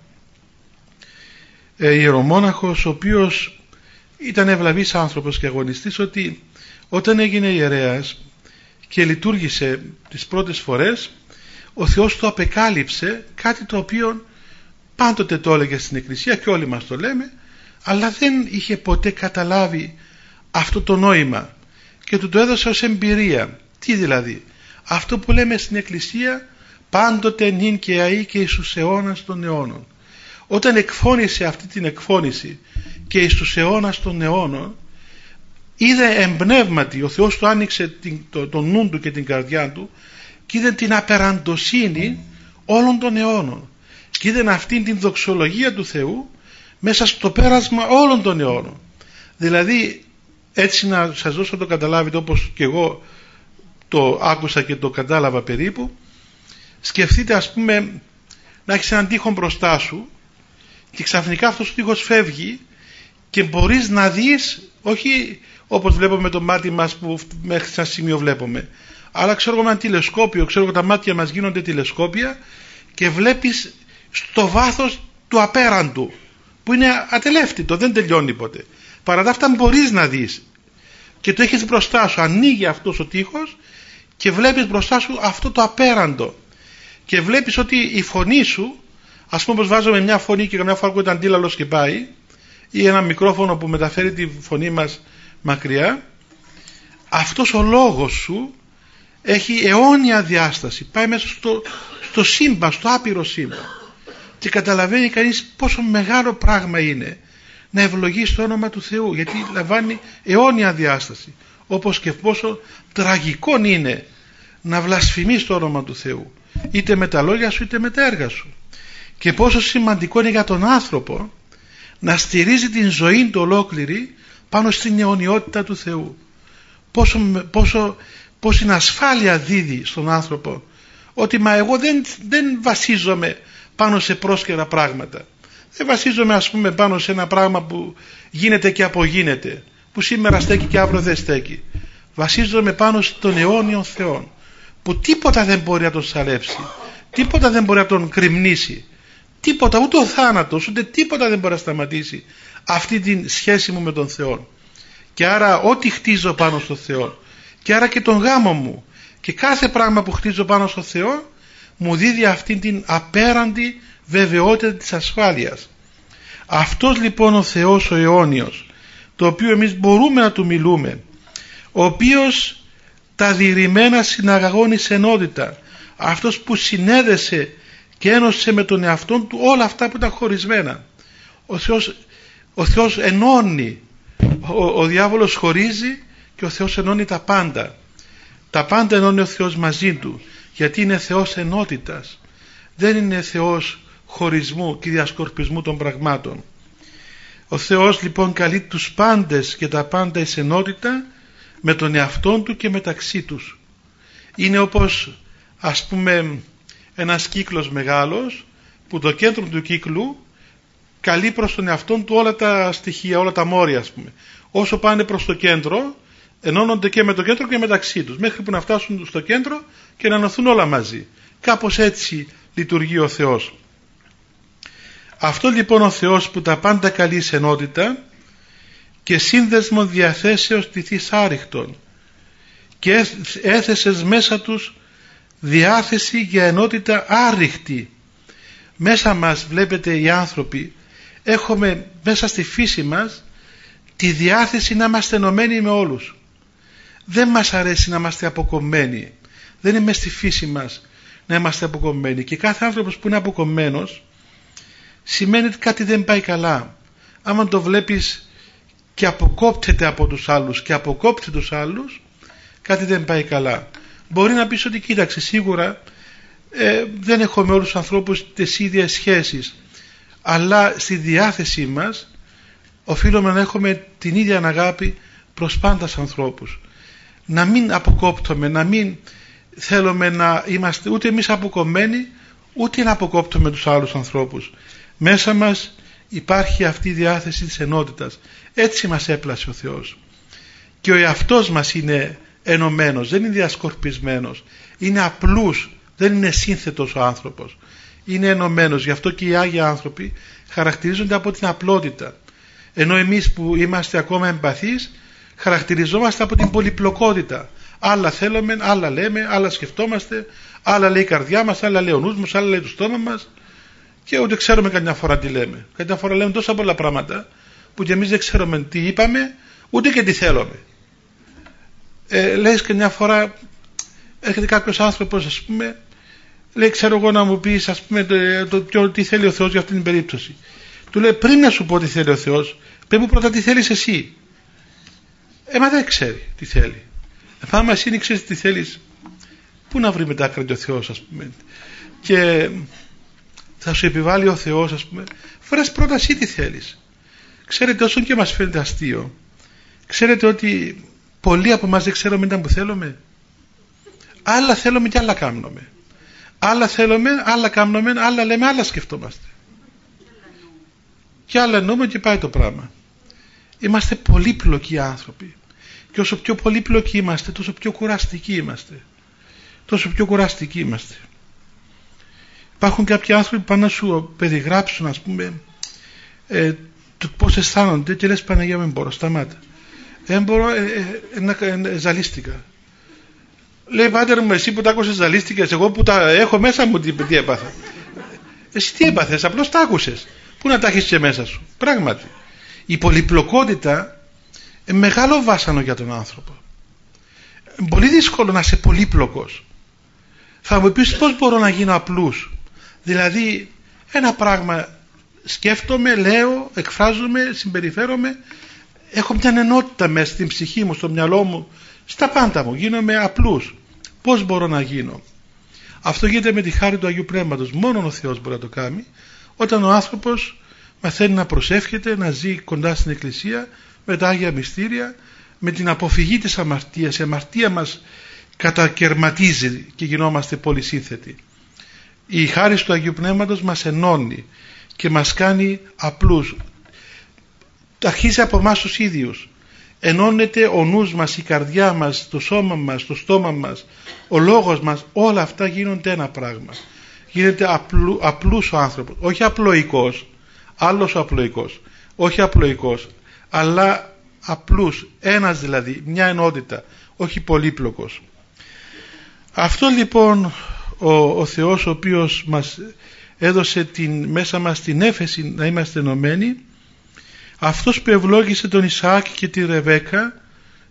ιερομόναχος, ο οποίος ήταν ευλαβής άνθρωπος και αγωνιστής, ότι όταν έγινε ιερέας και λειτουργήσε τις πρώτες φορές, ο Θεός του απεκάλυψε κάτι το οποίο πάντοτε το έλεγε στην Εκκλησία και όλοι μας το λέμε, αλλά δεν είχε ποτέ καταλάβει αυτό το νόημα και του το έδωσε ως εμπειρία. Τι δηλαδή? Αυτό που λέμε στην Εκκλησία, πάντοτε νυν και αεί και εις τους αιώνας των αιώνων. Όταν εκφώνησε αυτή την εκφώνηση και εις τους αιώνας των αιώνων, είδε εμπνεύματι, ο Θεός του άνοιξε τον νου του και την καρδιά του και είδε την απεραντοσύνη όλων των αιώνων και είδε αυτήν την δοξολογία του Θεού μέσα στο πέρασμα όλων των αιώνων. Δηλαδή, έτσι να σας δώσω το καταλάβετε, όπως και εγώ το άκουσα και το κατάλαβα περίπου, σκεφτείτε ας πούμε να έχεις έναν τοίχο μπροστά σου και ξαφνικά αυτός ο τοίχος φεύγει και μπορείς να δεις, όχι όπως βλέπουμε με το μάτι μας που μέχρι ένα σημείο βλέπουμε, αλλά ξέρω εγώ με ένα τηλεσκόπιο, ξέρω εγώ τα μάτια μας γίνονται τηλεσκόπια και βλέπεις στο βάθος του απέραντου που είναι ατελεύτητο, δεν τελειώνει ποτέ. Παρά τα αυτά μπορείς να δεις και το έχεις μπροστά σου, ανοίγει αυτός ο τοίχος και βλέπεις μπροστά σου αυτό το απέραντο και βλέπεις ότι η φωνή σου, ας πούμε πως βάζουμε μια φωνή και καμιά φορά ακούγεται αντίλαλος και πάει, ή ένα μικρόφωνο που μεταφέρει τη φωνή μας μακριά, αυτός ο λόγος σου έχει αιώνια διάσταση, πάει μέσα στο σύμπαν, στο άπειρο σύμπαν, και καταλαβαίνει κανείς πόσο μεγάλο πράγμα είναι να ευλογείς το όνομα του Θεού, γιατί λαμβάνει αιώνια διάσταση, όπως και πόσο τραγικό είναι να βλασφημείς το όνομα του Θεού, είτε με τα λόγια σου είτε με τα έργα σου, και πόσο σημαντικό είναι για τον άνθρωπο να στηρίζει την ζωή του ολόκληρη πάνω στην αιωνιότητα του Θεού. Πόση ασφάλεια δίδει στον άνθρωπο, ότι μα εγώ δεν βασίζομαι πάνω σε πρόσκαιρα πράγματα, δεν βασίζομαι ας πούμε πάνω σε ένα πράγμα που γίνεται και απογίνεται, που σήμερα στέκει και αύριο δεν στέκει. Βασίζομαι πάνω στον αιώνιο Θεό, που τίποτα δεν μπορεί να τον σαλέψει, τίποτα δεν μπορεί να τον κρυμνήσει, τίποτα, ούτε ο θάνατος, ούτε τίποτα δεν μπορεί να σταματήσει αυτή τη σχέση μου με τον Θεό. Και άρα ό,τι χτίζω πάνω στο Θεό, και άρα και τον γάμο μου και κάθε πράγμα που χτίζω πάνω στο Θεό, μου δίδει αυτή την απέραντη βεβαιότητα της ασφάλειας. Αυτός λοιπόν ο Θεός ο αιώνιος, το οποίο εμείς μπορούμε να του μιλούμε, ο οποίος τα διηρημένα συναγαγώνει σε ενότητα, αυτός που συνέδεσε και ένωσε με τον εαυτόν του όλα αυτά που ήταν χωρισμένα. Ο Θεός ενώνει, ο διάβολος χωρίζει και ο Θεός ενώνει τα πάντα. Τα πάντα ενώνει ο Θεός μαζί του, γιατί είναι Θεός ενότητας, δεν είναι Θεός χωρισμού και διασκορπισμού των πραγμάτων. Ο Θεός λοιπόν καλεί τους πάντες και τα πάντα εις ενότητα με τον εαυτόν του και μεταξύ τους. Είναι όπως, ας πούμε, ένας κύκλος μεγάλος που το κέντρο του κύκλου καλεί προς τον εαυτόν του όλα τα στοιχεία, όλα τα μόρια, ας πούμε. Όσο πάνε προς το κέντρο ενώνονται και με το κέντρο και μεταξύ τους, μέχρι που να φτάσουν στο κέντρο και να ενωθούν όλα μαζί. Κάπως έτσι λειτουργεί ο Θεός. Αυτό λοιπόν ο Θεός που τα πάντα καλεί σε ενότητα και σύνδεσμο διαθέσεως τυθείς άρρηκτον και έθεσες μέσα τους διάθεση για ενότητα άρρηκτη. Μέσα μας, βλέπετε, οι άνθρωποι έχουμε μέσα στη φύση μας τη διάθεση να είμαστε ενωμένοι με όλους. Δεν μας αρέσει να είμαστε αποκομμένοι, δεν είναι μες στη φύση μας να είμαστε αποκομμένοι, και κάθε άνθρωπος που είναι αποκομμένος σημαίνει ότι κάτι δεν πάει καλά. Άμα το βλέπεις και αποκόπτεται από τους άλλους και αποκόπτει τους άλλους, κάτι δεν πάει καλά. Μπορεί να πεις ότι κοίταξε, σίγουρα δεν έχω με όλους τους ανθρώπους τις ίδιες σχέσεις, αλλά στη διάθεσή μας οφείλουμε να έχουμε την ίδια αγάπη προς πάντας ανθρώπους. Να μην αποκόπτουμε, να μην θέλουμε να είμαστε ούτε εμείς αποκομμένοι, ούτε να αποκόπτουμε τους άλλους ανθρώπους. Μέσα μας υπάρχει αυτή η διάθεση της ενότητας. Έτσι μας έπλασε ο Θεός. Και ο εαυτός μας είναι ενωμένος, δεν είναι διασκορπισμένος. Είναι απλούς, δεν είναι σύνθετος ο άνθρωπος. Είναι ενωμένος. Γι' αυτό και οι Άγιοι άνθρωποι χαρακτηρίζονται από την απλότητα. Ενώ εμείς που είμαστε ακόμα εμπαθείς χαρακτηριζόμαστε από την πολυπλοκότητα. Άλλα θέλουμε, άλλα λέμε, άλλα σκεφτόμαστε, άλλα λέει η καρδιά μας, άλλα λέει ο νους μας, άλλα λέει το στόμα μας, και ούτε ξέρουμε καμιά φορά τι λέμε. Καμιά φορά λέμε τόσα πολλά πράγματα που και εμείς δεν ξέρουμε τι είπαμε, ούτε και τι θέλουμε. Λες και μια φορά έρχεται κάποιος άνθρωπος, ας πούμε, λέει, ξέρω εγώ να μου πεις, ας πούμε, τι θέλει ο Θεός για αυτήν την περίπτωση. Του λέει, πριν να σου πω τι θέλει ο Θεός, πες μου πρώτα τι θέλεις εσύ. Μα δεν ξέρει τι θέλει. Άμα εσύ δεν ξέρεις τι θέλεις, πού να βρει μετά άκρα ο Θεός, ας πούμε. Και θα σου επιβάλλει ο Θεός, ας πούμε, βρες πρώτα εσύ τι θέλεις. Ξέρετε, όσον και μας φαίνεται αστείο, ξέρετε ότι πολλοί από εμάς δεν ξέρουμε ήταν που θέλουμε. Άλλα θέλουμε και άλλα κάνουμε. Άλλα θέλουμε, άλλα κάνουμε, άλλα λέμε, άλλα σκεφτόμαστε. Και άλλα εννοούμε και πάει το πράγμα. Είμαστε πολύπλοκοι άνθρωποι. Και όσο πιο πολύπλοκοι είμαστε, τόσο πιο κουραστικοί είμαστε. Τόσο πιο κουραστικοί είμαστε. Υπάρχουν κάποιοι άνθρωποι που πάνε να σου περιγράψουν, ας πούμε, πώς αισθάνονται, και λες, Παναγία, δεν μπορώ, σταμάτα. Δεν μπορώ, ζαλίστηκα. Λέει, πάτερ μου, εσύ που τα άκουσες ζαλίστηκες, εγώ που τα έχω μέσα μου τι έπαθα. Εσύ τι έπαθες, απλώς τα άκουσες. Πού να τα έχεις και μέσα σου. Πράγματι, η πολυπλοκότητα είναι μεγάλο βάσανο για τον άνθρωπο. Πολύ δύσκολο να είσαι πολύπλοκος. Θα μου πεις, πώς μπορώ να γίνω απλούς. Δηλαδή, ένα πράγμα σκέφτομαι, λέω, εκφράζομαι, συμπεριφέρομαι, έχω μια ενότητα μέσα στην ψυχή μου, στο μυαλό μου, στα πάντα μου, γίνομαι απλούς. Πώς μπορώ να γίνω. Αυτό γίνεται με τη χάρη του Αγίου Πνεύματος. Μόνο ο Θεός μπορεί να το κάνει, όταν ο άνθρωπος μαθαίνει να προσεύχεται, να ζει κοντά στην Εκκλησία, με τα Άγια Μυστήρια, με την αποφυγή της αμαρτίας. Η αμαρτία μας κατακερματίζει και γινόμαστε πολύ σύνθετοι. Η χάρη του Αγίου Πνεύματος μας ενώνει και μας κάνει απλούς. Αρχίζει από εμάς τους ίδιους. Ενώνεται ο νους μας, η καρδιά μας, το σώμα μας, το στόμα μας, ο λόγος μας, όλα αυτά γίνονται ένα πράγμα. Γίνεται απλούς ο άνθρωπος, όχι απλοϊκός, άλλος ο απλοϊκός, όχι απλοϊκός, αλλά απλούς, ένας δηλαδή, μια ενότητα, όχι πολύπλοκος. Αυτό λοιπόν ο Θεός, ο οποίος μας έδωσε μέσα μας την έφεση να είμαστε ενωμένοι, αυτός που ευλόγησε τον Ισαάκ και τη Ρεβέκα,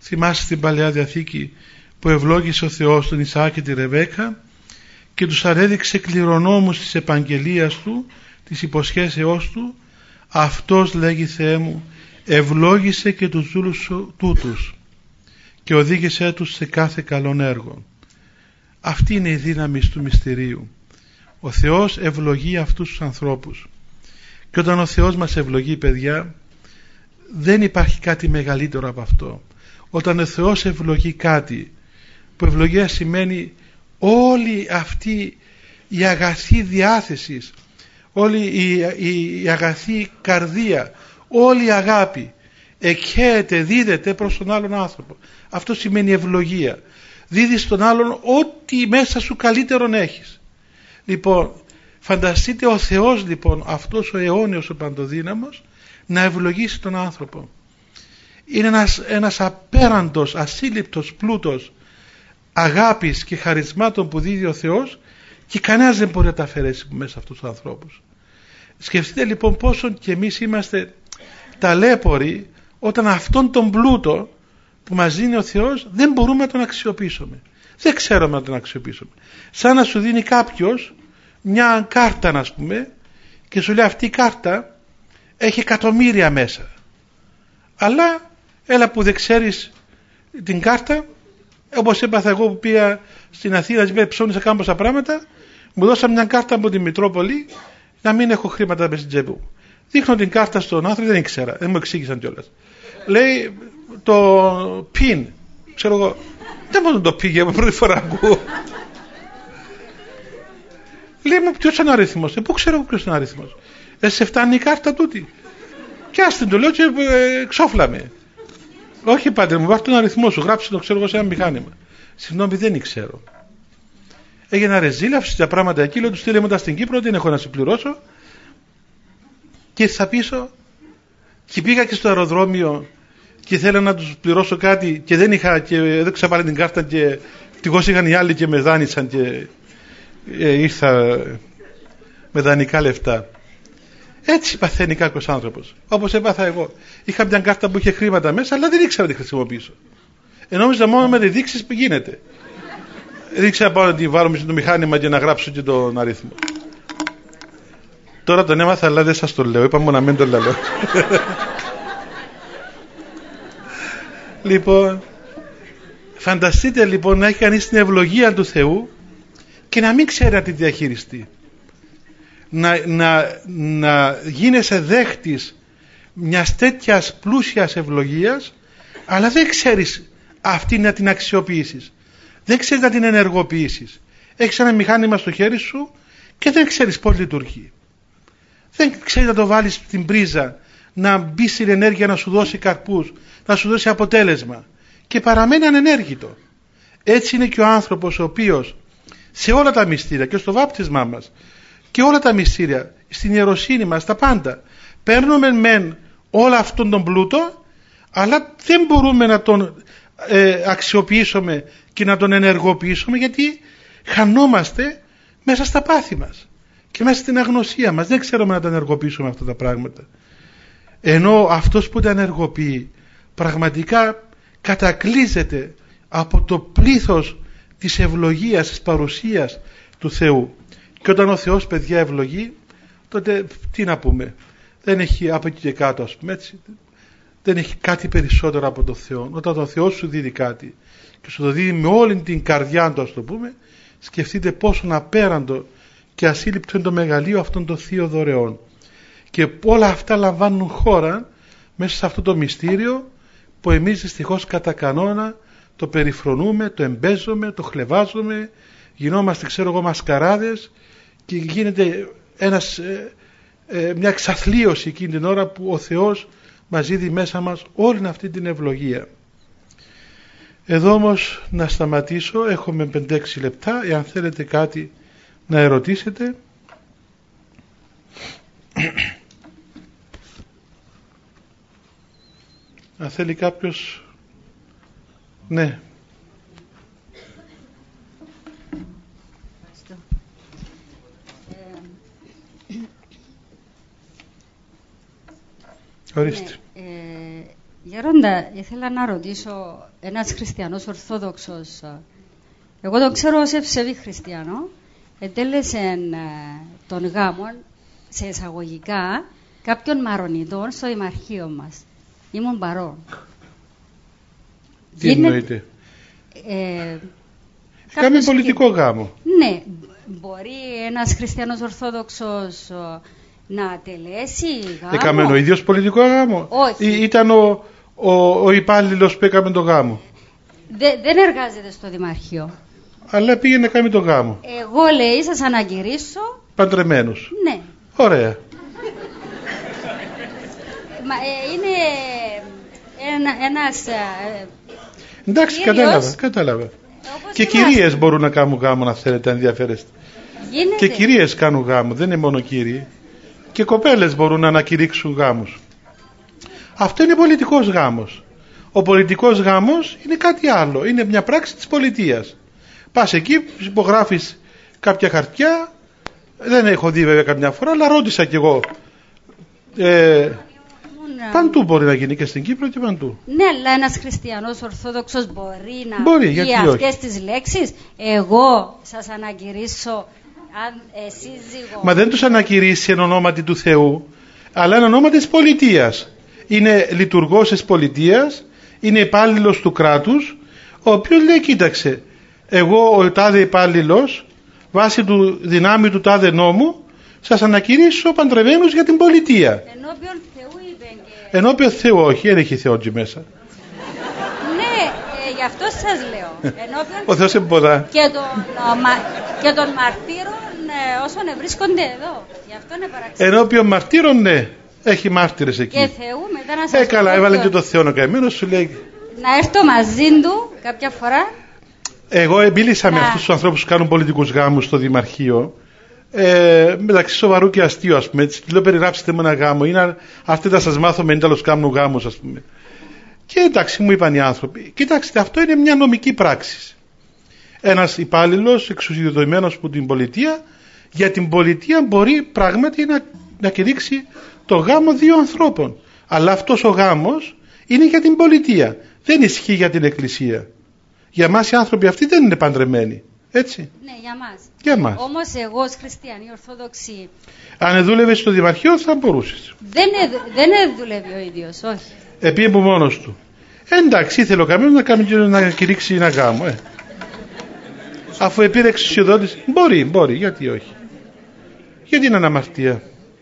Θυμάστε στην Παλαιά Διαθήκη που ευλόγησε ο Θεός τον Ισαάκ και τη Ρεβέκα και τους ανέδειξε κληρονόμους της επαγγελίας του, της υποσχέσεώς του. Αυτός, λέγει, Θεέ μου, ευλόγησε και τους δούλους σου τούτους και οδήγησέ τους σε κάθε καλόν έργο. Αυτή είναι η δύναμη του μυστηρίου. Ο Θεός ευλογεί αυτούς τους ανθρώπους. Και όταν ο Θεός μας ευλογεί, παιδιά, δεν υπάρχει κάτι μεγαλύτερο από αυτό. Όταν ο Θεός ευλογεί κάτι, που ευλογία σημαίνει όλη αυτή η αγαθή διάθεση, όλη η αγαθή καρδία, όλη η αγάπη εκχέεται, δίδεται προς τον άλλον άνθρωπο. Αυτό σημαίνει ευλογία. Δίδεις στον άλλον ό,τι μέσα σου καλύτερον έχεις. Λοιπόν, φανταστείτε ο Θεός, λοιπόν, αυτός ο αιώνιος, ο παντοδύναμος, να ευλογήσει τον άνθρωπο. Είναι ένας απέραντος, ασύλληπτος πλούτος αγάπης και χαρισμάτων που δίδει ο Θεός και κανένας δεν μπορεί να τα αφαιρέσει μέσα σε αυτούς τους ανθρώπους. Σκεφτείτε λοιπόν πόσο και εμείς είμαστε ταλέποροι όταν αυτόν τον πλούτο που μας δίνει ο Θεός δεν μπορούμε να τον αξιοποιήσουμε. Δεν ξέρουμε να τον αξιοποιήσουμε. Σαν να σου δίνει κάποιος μια κάρτα, ας πούμε, και σου λέει αυτή η κάρτα έχει εκατομμύρια μέσα. Αλλά έλα που δεν ξέρεις την κάρτα, όπως έπαθα εγώ που πήγα στην Αθήνα και ψώνισα κάμποσα πράγματα, μου δώσαν μια κάρτα από τη Μητρόπολη να μην έχω χρήματα μέσα στην τσέπη μου. Δείχνω την κάρτα στον άνθρωπο, δεν ήξερα, δεν μου εξήγησαν κιόλας. Λέει το PIN, ξέρω εγώ, δεν μπορώ να το πήγε από πρώτη φορά ακούω. Λέει μου ποιος είναι ο αριθμός, πού ξέρω ποιος είναι ο αριθμός. Σε φτάνει η κάρτα τούτη. Και ας την το λέω και ξόφλαμε. Όχι πάτερ μου, βάρ' τον αριθμό σου, γράψε το, ξέρω εγώ, σε ένα μηχάνημα. Συγγνώμη, δεν ξέρω. Έγινα ρεζίλαυση τα πράγματα εκεί, λέω του στείλε μετά στην Κύπρο, δεν έχω να σε πληρώσω. Και ήρθα πίσω και πήγα και στο αεροδρόμιο και ήθελα να τους πληρώσω κάτι και δεν είχα και δεν ξαπάρει την κάρτα και ευτυχώς είχαν οι άλλοι και με δάνεισαν και ήρθα με δανεικά λεφτά. Έτσι παθαίνει κάποιος άνθρωπος. Όπως έπαθα εγώ. Είχα μια κάρτα που είχε χρήματα μέσα, αλλά δεν ήξερα να τη χρησιμοποιήσω. Νόμιζα μόνο με δείξεις που γίνεται. Δεν ήξερα πάω να τη βάλω μέσα στο μηχάνημα και να γράψω και τον αριθμό. Τώρα τον έμαθα, αλλά δεν σας το λέω. Είπα μου να μην το λέω. Λοιπόν, φανταστείτε λοιπόν να έχει κανείς την ευλογία του Θεού και να μην ξέρει να τη διαχειριστεί. Να γίνεσαι δέχτης μιας τέτοιας πλούσιας ευλογίας, αλλά δεν ξέρεις αυτή να την αξιοποιήσεις, δεν ξέρεις να την ενεργοποιήσεις. Έχεις ένα μηχάνημα στο χέρι σου και δεν ξέρεις πώς λειτουργεί, δεν ξέρεις να το βάλεις στην πρίζα, να μπει στην ενέργεια, να σου δώσει καρπούς, να σου δώσει αποτέλεσμα, και παραμένει ανενέργητο. Έτσι είναι και ο άνθρωπος ο οποίος σε όλα τα μυστήρια και στο βάπτισμά μας και όλα τα μυστήρια, στην ιεροσύνη μας, τα πάντα, παίρνουμε μεν όλο αυτόν τον πλούτο, αλλά δεν μπορούμε να τον αξιοποιήσουμε και να τον ενεργοποιήσουμε, γιατί χανόμαστε μέσα στα πάθη μας και μέσα στην αγνωσία μας. Δεν ξέρουμε να τα ενεργοποιήσουμε αυτά τα πράγματα. Ενώ αυτός που τα ενεργοποιεί πραγματικά κατακλείζεται από το πλήθος της ευλογίας, της παρουσίας του Θεού. Και όταν ο Θεός, παιδιά, ευλογεί, τότε τι να πούμε, δεν έχει από εκεί και κάτω, ας πούμε, έτσι, δεν έχει κάτι περισσότερο από τον Θεό. Όταν ο Θεός σου δίδει κάτι και σου το δίδει με όλη την καρδιά του, ας το πούμε, σκεφτείτε πόσο απέραντο και ασύλληπτο είναι το μεγαλείο αυτών των θείων δωρεών. Και όλα αυτά λαμβάνουν χώρα μέσα σε αυτό το μυστήριο που εμείς δυστυχώς κατά κανόνα το περιφρονούμε, το εμπέζουμε, το χλεβάζουμε, γινόμαστε, ξέρω εγώ, μασκαράδες, και γίνεται μια εξαθλίωση εκείνη την ώρα που ο Θεός μας δίδει μέσα μας όλη αυτή την ευλογία. Εδώ όμως να σταματήσω, έχουμε 5-6 λεπτά, εάν θέλετε κάτι να ερωτήσετε. Αν θέλει κάποιος, ναι. Ορίστε. Γέροντα, ήθελα να ρωτήσω, ένας χριστιανός ορθόδοξος, εγώ τον ξέρω ως ευσεβή χριστιανό, εντέλεσε τον γάμο σε εισαγωγικά κάποιων μαρονιτών στο Δημαρχείο μας. Ήμουν παρόν. Τι εννοείται? Κάμε πολιτικό γάμο. Ναι, μπορεί ένας χριστιανός ορθόδοξος να τελέσει γάμο? Έκαμε ο ίδιος πολιτικό γάμο? Όχι. Ή ήταν ο υπάλληλος που έκαμε το γάμο? Δεν εργάζεται στο Δημαρχείο. Αλλά πήγαινε να κάνει το γάμο. Εγώ, λέει, σας ανακηρύσω. Παντρεμένους. Ναι. Ωραία. Είναι ένας... Εντάξει, κατάλαβα. Και κυρίες μπορούν να κάνουν γάμο, να θέλετε, αν ενδιαφέρεστε. Γίνεται. Και κυρίες κάνουν γάμο, δεν είναι μόνο κύριοι. Και κοπέλες μπορούν να ανακηρύξουν γάμους. Αυτό είναι πολιτικός γάμος. Ο πολιτικός γάμος είναι κάτι άλλο. Είναι μια πράξη της πολιτείας. Πας εκεί, υπογράφεις κάποια χαρτιά. Δεν έχω δει βέβαια καμιά φορά, αλλά ρώτησα κι εγώ. Παντού μπορεί να γίνει, και στην Κύπρο και παντού. Ναι, αλλά ένας χριστιανός ορθόδοξος μπορεί να πει αυτές τις λέξεις. Εγώ σας ανακηρύσω σύζυγο. Μα δεν τους ανακηρύσει εν ονόματι του Θεού, αλλά εν ονόματι της πολιτείας. Είναι λειτουργός της πολιτείας, είναι υπάλληλος του κράτους, ο οποίος λέει, κοίταξε, εγώ ο τάδε υπάλληλος, βάσει του δυνάμει του τάδε νόμου, σας ανακηρύσω παντρεμένους για την πολιτεία. Ενώπιον Θεού είπε και... Ενώπιον Θεού, όχι, δεν έχει Θεό εκεί μέσα. Ναι, γι' αυτό σας λέω. Ενώπιον ο Θεός εμποδά. Και των μαρτύρων όσων βρίσκονται εδώ. Γι' αυτό είναι παραξενικό. Ενώπιον μαρτύρων, ναι. Έχει μάρτυρες εκεί. Και Θεού μετά να σας καλά, έβαλε και το Θεό ο καημένος, σου λέει. Να έρθω μαζί του κάποια φορά. Εγώ μίλησα με αυτούς τους ανθρώπους που κάνουν πολιτικούς γάμους στο Δημαρχείο. Μεταξύ σοβαρού και αστείου, ας πούμε. Έτσι, λέω, περιγράψτε με ένα γάμο. Είναι αυτοί θα σας μάθω με τέλος κάνουν γάμους, ας πούμε. Και εντάξει, μου είπαν οι άνθρωποι, κοιτάξτε, αυτό είναι μια νομική πράξη. Ένας υπάλληλος εξουσιοδοτημένος από την πολιτεία, για την πολιτεία μπορεί πράγματι να κηρύξει το γάμο δύο ανθρώπων. Αλλά αυτός ο γάμος είναι για την πολιτεία. Δεν ισχύει για την Εκκλησία. Για μας οι άνθρωποι αυτοί δεν είναι παντρεμένοι. Έτσι. Ναι, για μας. Για μας. Όμως εγώ ως χριστιανή ορθόδοξη... Αν δούλευες στο Δημαρχείο θα μπορούσες. Δεν δούλευε ο ίδιος, όχι. Επήγε από μόνος του. Εντάξει, ήθελε ο καμένος να κηρύξει ένα γάμο. Αφού επήρε εξουσιοδότηση, μπορεί, γιατί όχι. Γιατί είναι αναμαρτία.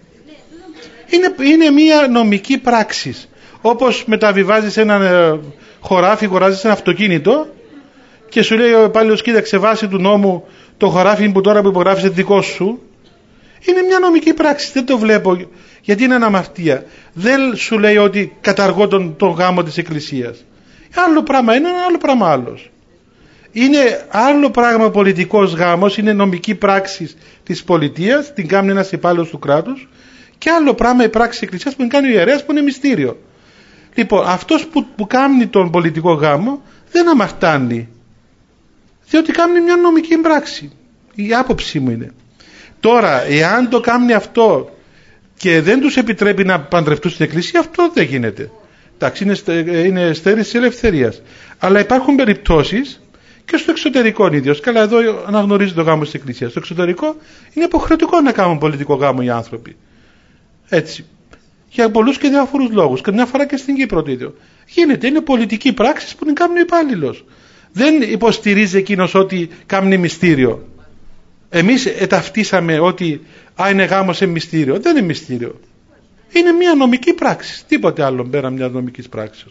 Είναι μια νομική πράξη. Όπως μεταβιβάζεις ένα χωράφι, αγοράζεις ένα αυτοκίνητο και σου λέει ο υπάλληλος, κοίταξε, βάσει του νόμου το χωράφι που τώρα που υπογράφεις είναι δικό σου. Είναι μια νομική πράξη, δεν το βλέπω γιατί είναι αναμαρτία. Δεν σου λέει ότι καταργώ τον γάμο της Εκκλησίας. Άλλο πράγμα είναι, άλλο πράγμα άλλος. Είναι άλλο πράγμα πολιτικός γάμος, είναι νομική πράξη της πολιτείας, την κάνει ένας υπάλληλος του κράτους, και άλλο πράγμα η πράξη της Εκκλησίας που την κάνει ο ιερέας, που είναι μυστήριο. Λοιπόν, αυτός που κάνει τον πολιτικό γάμο δεν αμαρτάνει, διότι κάνει μια νομική πράξη. Η άποψή μου είναι. Τώρα, εάν το κάνει αυτό και δεν τους επιτρέπει να παντρευτούν στην Εκκλησία, αυτό δεν γίνεται. Εντάξει, είναι στέρηση της ελευθερίας. Αλλά υπάρχουν περιπτώσεις και στο εξωτερικό ίδιος. Καλά, εδώ αναγνωρίζει το γάμο στην Εκκλησία. Στο εξωτερικό είναι υποχρεωτικό να κάνουν πολιτικό γάμο οι άνθρωποι. Έτσι. Για πολλούς και διάφορους λόγους. Καμιά φορά και στην Κύπρο το ίδιο. Γίνεται, είναι πολιτική πράξη που την κάνει ο υπάλληλος. Δεν υποστηρίζει εκείνος ότι κάνει μυστήριο. Εμείς ταυτίσαμε ότι είναι γάμος σε μυστήριο. Δεν είναι μυστήριο. Είναι μια νομική πράξη. Τίποτε άλλο πέραν μια νομικής πράξης.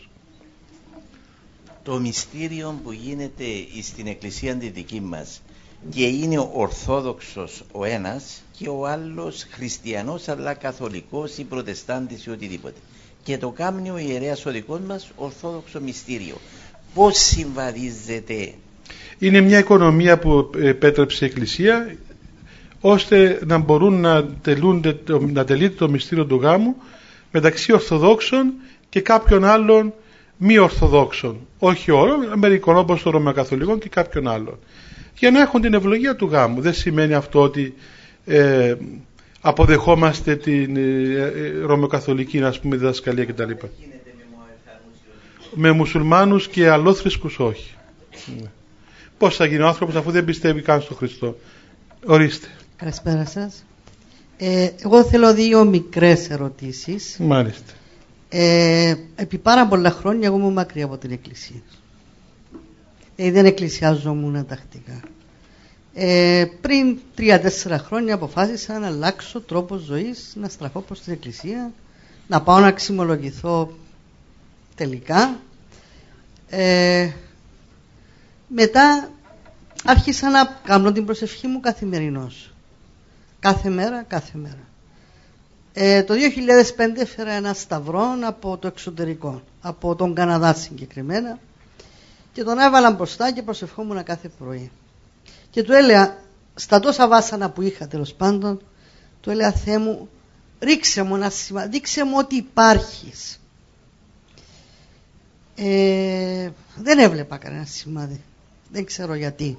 Το μυστήριο που γίνεται στην Εκκλησία τη δική μας και είναι ορθόδοξος ο ένας και ο άλλος χριστιανός αλλά καθολικός ή προτεστάντης ή οτιδήποτε. Και το κάνει ο ιερέας ο δικός μας ορθόδοξο μυστήριο. Πώς συμβαδίζεται? Είναι μια οικονομία που επέτρεψε η Εκκλησία ώστε να μπορούν να τελείται το μυστήριο του γάμου μεταξύ Ορθοδόξων και κάποιων άλλων μη Ορθοδόξων. Όχι όλων, μερικών όπως των Ρωμαιοκαθολικών και κάποιων άλλων. Για να έχουν την ευλογία του γάμου. Δεν σημαίνει αυτό ότι αποδεχόμαστε την Ρωμαιοκαθολική, ας πούμε, διδασκαλία κτλ. με μουσουλμάνους και αλλόθρησκους όχι. Πώς θα γίνει ο άνθρωπος αφού δεν πιστεύει καν στον Χριστό? Ορίστε. Καλησπέρα σας. Εγώ θέλω 2 μικρές ερωτήσεις. Μάλιστα. Επί πάρα πολλά χρόνια εγώ ήμουν μακριά από την εκκλησία. Δεν εκκλησιάζομαι τακτικά. Πριν 3-4 χρόνια αποφάσισα να αλλάξω τρόπο ζωής, να στραφώ προς την εκκλησία, να πάω να ξυμολογηθώ τελικά. Μετά άρχισα να κάνω την προσευχή μου καθημερινώς. Κάθε μέρα. Το 2005 έφερα ένα σταυρό από το εξωτερικό, από τον Καναδά συγκεκριμένα, και τον έβαλα μπροστά και προσευχόμουν κάθε πρωί. Και του έλεγα, στα τόσα βάσανα που είχα τέλος πάντων, του έλεγα, Θεέ μου, ρίξε μου ένα σημάδι, δείξε μου ότι υπάρχεις. Δεν έβλεπα κανένα σημάδι, δεν ξέρω γιατί.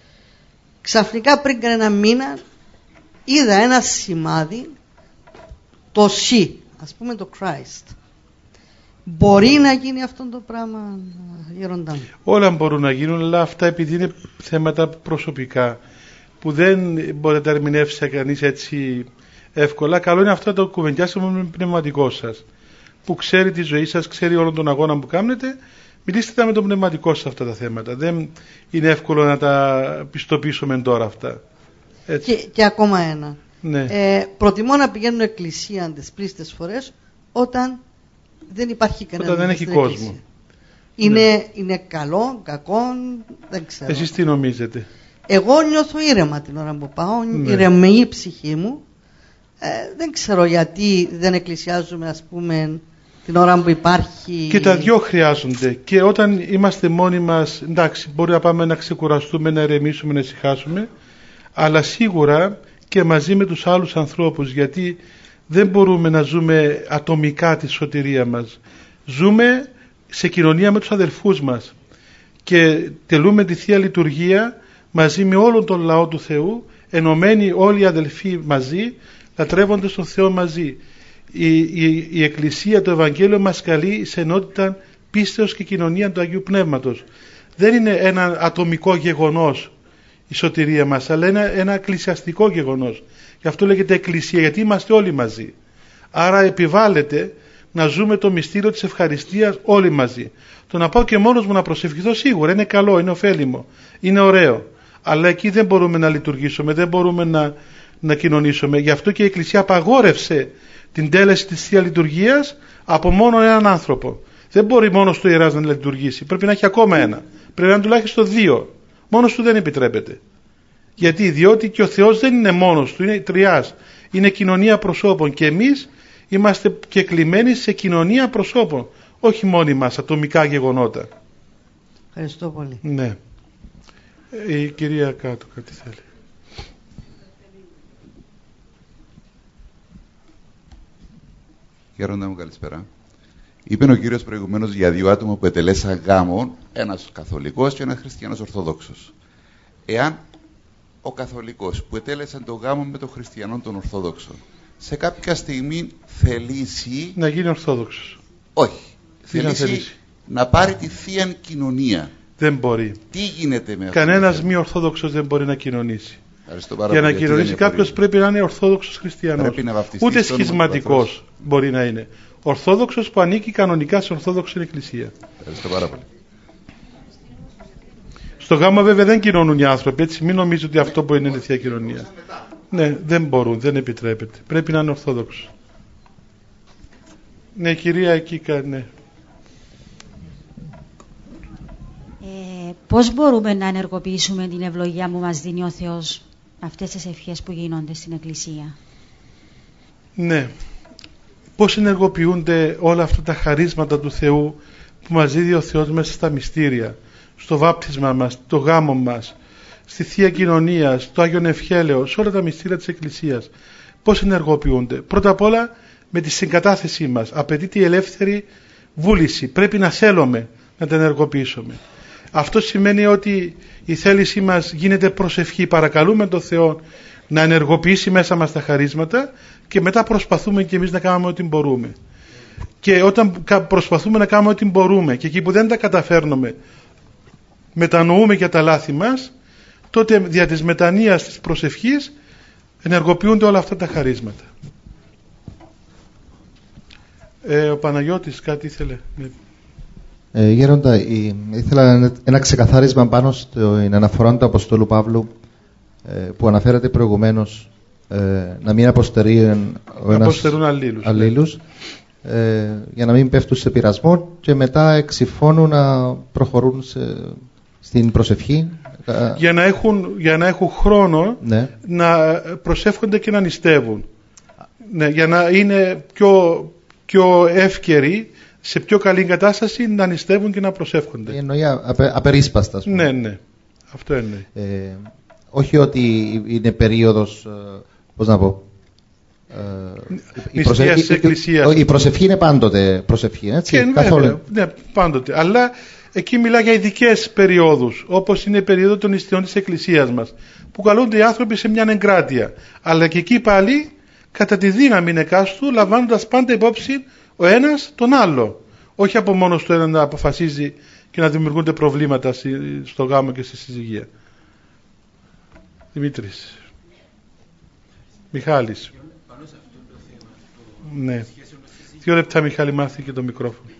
Ξαφνικά πριν κανένα μήνα είδα ένα σημάδι, το C, ας πούμε το Christ. Μπορεί να γίνει αυτό το πράγμα, γέροντά μου? Όλα μπορούν να γίνουν, αλλά αυτά επειδή είναι θέματα προσωπικά που δεν μπορεί να τα ερμηνεύσει κανείς έτσι εύκολα, καλό είναι αυτό να το κουβεντιάσετε με τον πνευματικό σας, που ξέρει τη ζωή σας, ξέρει όλον τον αγώνα που κάνετε. Μιλήστε με τον πνευματικό σας αυτά τα θέματα. Δεν είναι εύκολο να τα πιστοποιήσουμε τώρα αυτά. Και ακόμα ένα. Ναι. Προτιμώ να πηγαίνω εκκλησία τις πλήστες φορές όταν δεν υπάρχει κανένα. Όταν δεν έχει κόσμο. Είναι καλό, κακό, δεν ξέρω. Εσείς τι νομίζετε? Εγώ νιώθω ήρεμα την ώρα που πάω, Ναι. ηρεμεί η ψυχή μου. Δεν ξέρω γιατί δεν εκκλησιάζουμε, ας πούμε, την ώρα που υπάρχει. Και τα δυο χρειάζονται. Και όταν είμαστε μόνοι μας, εντάξει, μπορεί να πάμε να ξεκουραστούμε, να ηρεμήσουμε, να ησυχάσουμε, αλλά σίγουρα και μαζί με τους άλλους ανθρώπους, γιατί δεν μπορούμε να ζούμε ατομικά τη σωτηρία μας. Ζούμε σε κοινωνία με τους αδελφούς μας και τελούμε τη Θεία Λειτουργία μαζί με όλον τον λαό του Θεού, ενωμένοι όλοι οι αδελφοί μαζί, λατρεύονται στον Θεό μαζί. Η Εκκλησία, το Ευαγγέλιο μας καλεί σε ενότητα πίστεως και κοινωνία του Αγίου Πνεύματος. Δεν είναι ένα ατομικό γεγονός η σωτηρία μας, αλλά ένα εκκλησιαστικό γεγονός. Γι' αυτό λέγεται Εκκλησία, γιατί είμαστε όλοι μαζί. Άρα επιβάλλεται να ζούμε το μυστήριο της ευχαριστίας όλοι μαζί. Το να πάω και μόνος μου να προσευχηθώ σίγουρα είναι καλό, είναι ωφέλιμο, είναι ωραίο. Αλλά εκεί δεν μπορούμε να λειτουργήσουμε, δεν μπορούμε να κοινωνήσουμε. Γι' αυτό και η Εκκλησία απαγόρευσε την τέλεση της Θείας Λειτουργίας από μόνο έναν άνθρωπο. Δεν μπορεί μόνος του ιεράς να λειτουργήσει. Πρέπει να έχει ακόμα ένα. Πρέπει να είναι τουλάχιστον 2. Μόνος του δεν επιτρέπεται. Γιατί? Διότι και ο Θεός δεν είναι μόνος του, είναι τριάς. Είναι κοινωνία προσώπων και εμείς είμαστε και κλειμμένοι σε κοινωνία προσώπων. Όχι μόνοι μας, ατομικά γεγονότα. Ευχαριστώ πολύ. Ναι. Η κυρία κάτω κάτι θέλει. Γέροντα μου, καλησπέρα. Είπε ο κύριος προηγουμένως για 2 άτομα που ετελέσαν γάμο, ένας καθολικός και ένας χριστιανός ορθόδοξος. Εάν ο καθολικός που ετέλεσαν το γάμο με τον χριστιανό τον ορθόδοξο σε κάποια στιγμή θελήσει να γίνει ορθόδοξος. Όχι. Θελήσει να πάρει τη Θεία Κοινωνία. Δεν μπορεί. Τι γίνεται με αυτό? Κανένας μη ορθόδοξος δεν μπορεί να κοινωνήσει. Για να κοινωνήσει κάποιος πρέπει να είναι ορθόδοξος χριστιανός. Ούτε σχισματικός μπορεί να είναι. Ορθόδοξος που ανήκει κανονικά σε ορθόδοξη εκκλησία. Ευχαριστώ πάρα πολύ. Στο γάμο βέβαια δεν κοινωνούν οι άνθρωποι, έτσι μην νομίζετε ότι αυτό που είναι Θεία Κοινωνία. Ναι, δεν μπορούν, δεν επιτρέπεται. Πρέπει να είναι ορθόδοξος. Ναι, κυρία εκεί, ναι. Πώς μπορούμε να ενεργοποιήσουμε την ευλογία που μας δίνει ο Θεός αυτές τις ευχές που γίνονται στην Εκκλησία? Ναι. Πώς ενεργοποιούνται όλα αυτά τα χαρίσματα του Θεού που μας δίδει ο Θεός μέσα στα μυστήρια, στο βάπτισμα μας, στο γάμο μας, στη Θεία Κοινωνία, στο Άγιον Ευχέλαιο, σε όλα τα μυστήρια της Εκκλησίας. Πώς ενεργοποιούνται? Πρώτα απ' όλα με τη συγκατάθεσή μας. Απαιτείται η ελεύθερη βούληση. Πρέπει να θέλουμε να τα ενεργοποιήσουμε. Αυτό σημαίνει ότι η θέλησή μας γίνεται προσευχή. Παρακαλούμε τον Θεό να ενεργοποιήσει μέσα μας τα χαρίσματα και μετά προσπαθούμε και εμείς να κάνουμε ό,τι μπορούμε. Και όταν προσπαθούμε να κάνουμε ό,τι μπορούμε και εκεί που δεν τα καταφέρνουμε μετανοούμε για τα λάθη μας, τότε δια της μετανοίας της προσευχής ενεργοποιούνται όλα αυτά τα χαρίσματα. Ο Παναγιώτης κάτι ήθελε. Γέροντα, ήθελα ένα ξεκαθάρισμα πάνω στην αναφορά του Αποστόλου Παύλου που αναφέρατε προηγουμένως, να μην αποστερούν αλλήλους, για να μην πέφτουν σε πειρασμό και μετά εξυφώνουν να προχωρούν στην προσευχή. Για να έχουν χρόνο, ναι, να προσεύχονται και να νηστεύουν. Ναι, για να είναι πιο εύκαιροι, σε πιο καλή κατάσταση να νηστεύουν και να προσεύχονται. Εννοεί απερίσπαστα. Ναι, ναι. Αυτό εννοεί. Όχι ότι είναι περίοδος, πώς να πω, η προσευχή είναι πάντοτε προσευχή, έτσι, καθόλου. Ναι, πάντοτε. Αλλά εκεί μιλά για ειδικές περιόδους, όπως είναι η περίοδο των νηστείων της Εκκλησίας μας, που καλούνται οι άνθρωποι σε μια εγκράτεια. Αλλά και εκεί πάλι, κατά τη δύναμη εκάστου, λαμβάνοντας πάντα υπόψη ο ένας τον άλλο. Όχι από μόνος του ένα να αποφασίζει και να δημιουργούνται προβλήματα στο γάμο και στη συζυγία. Δημήτρης. Μιχάλης. Ναι. 2 λεπτά, Μιχάλη, μάθει και το μικρόφωνο.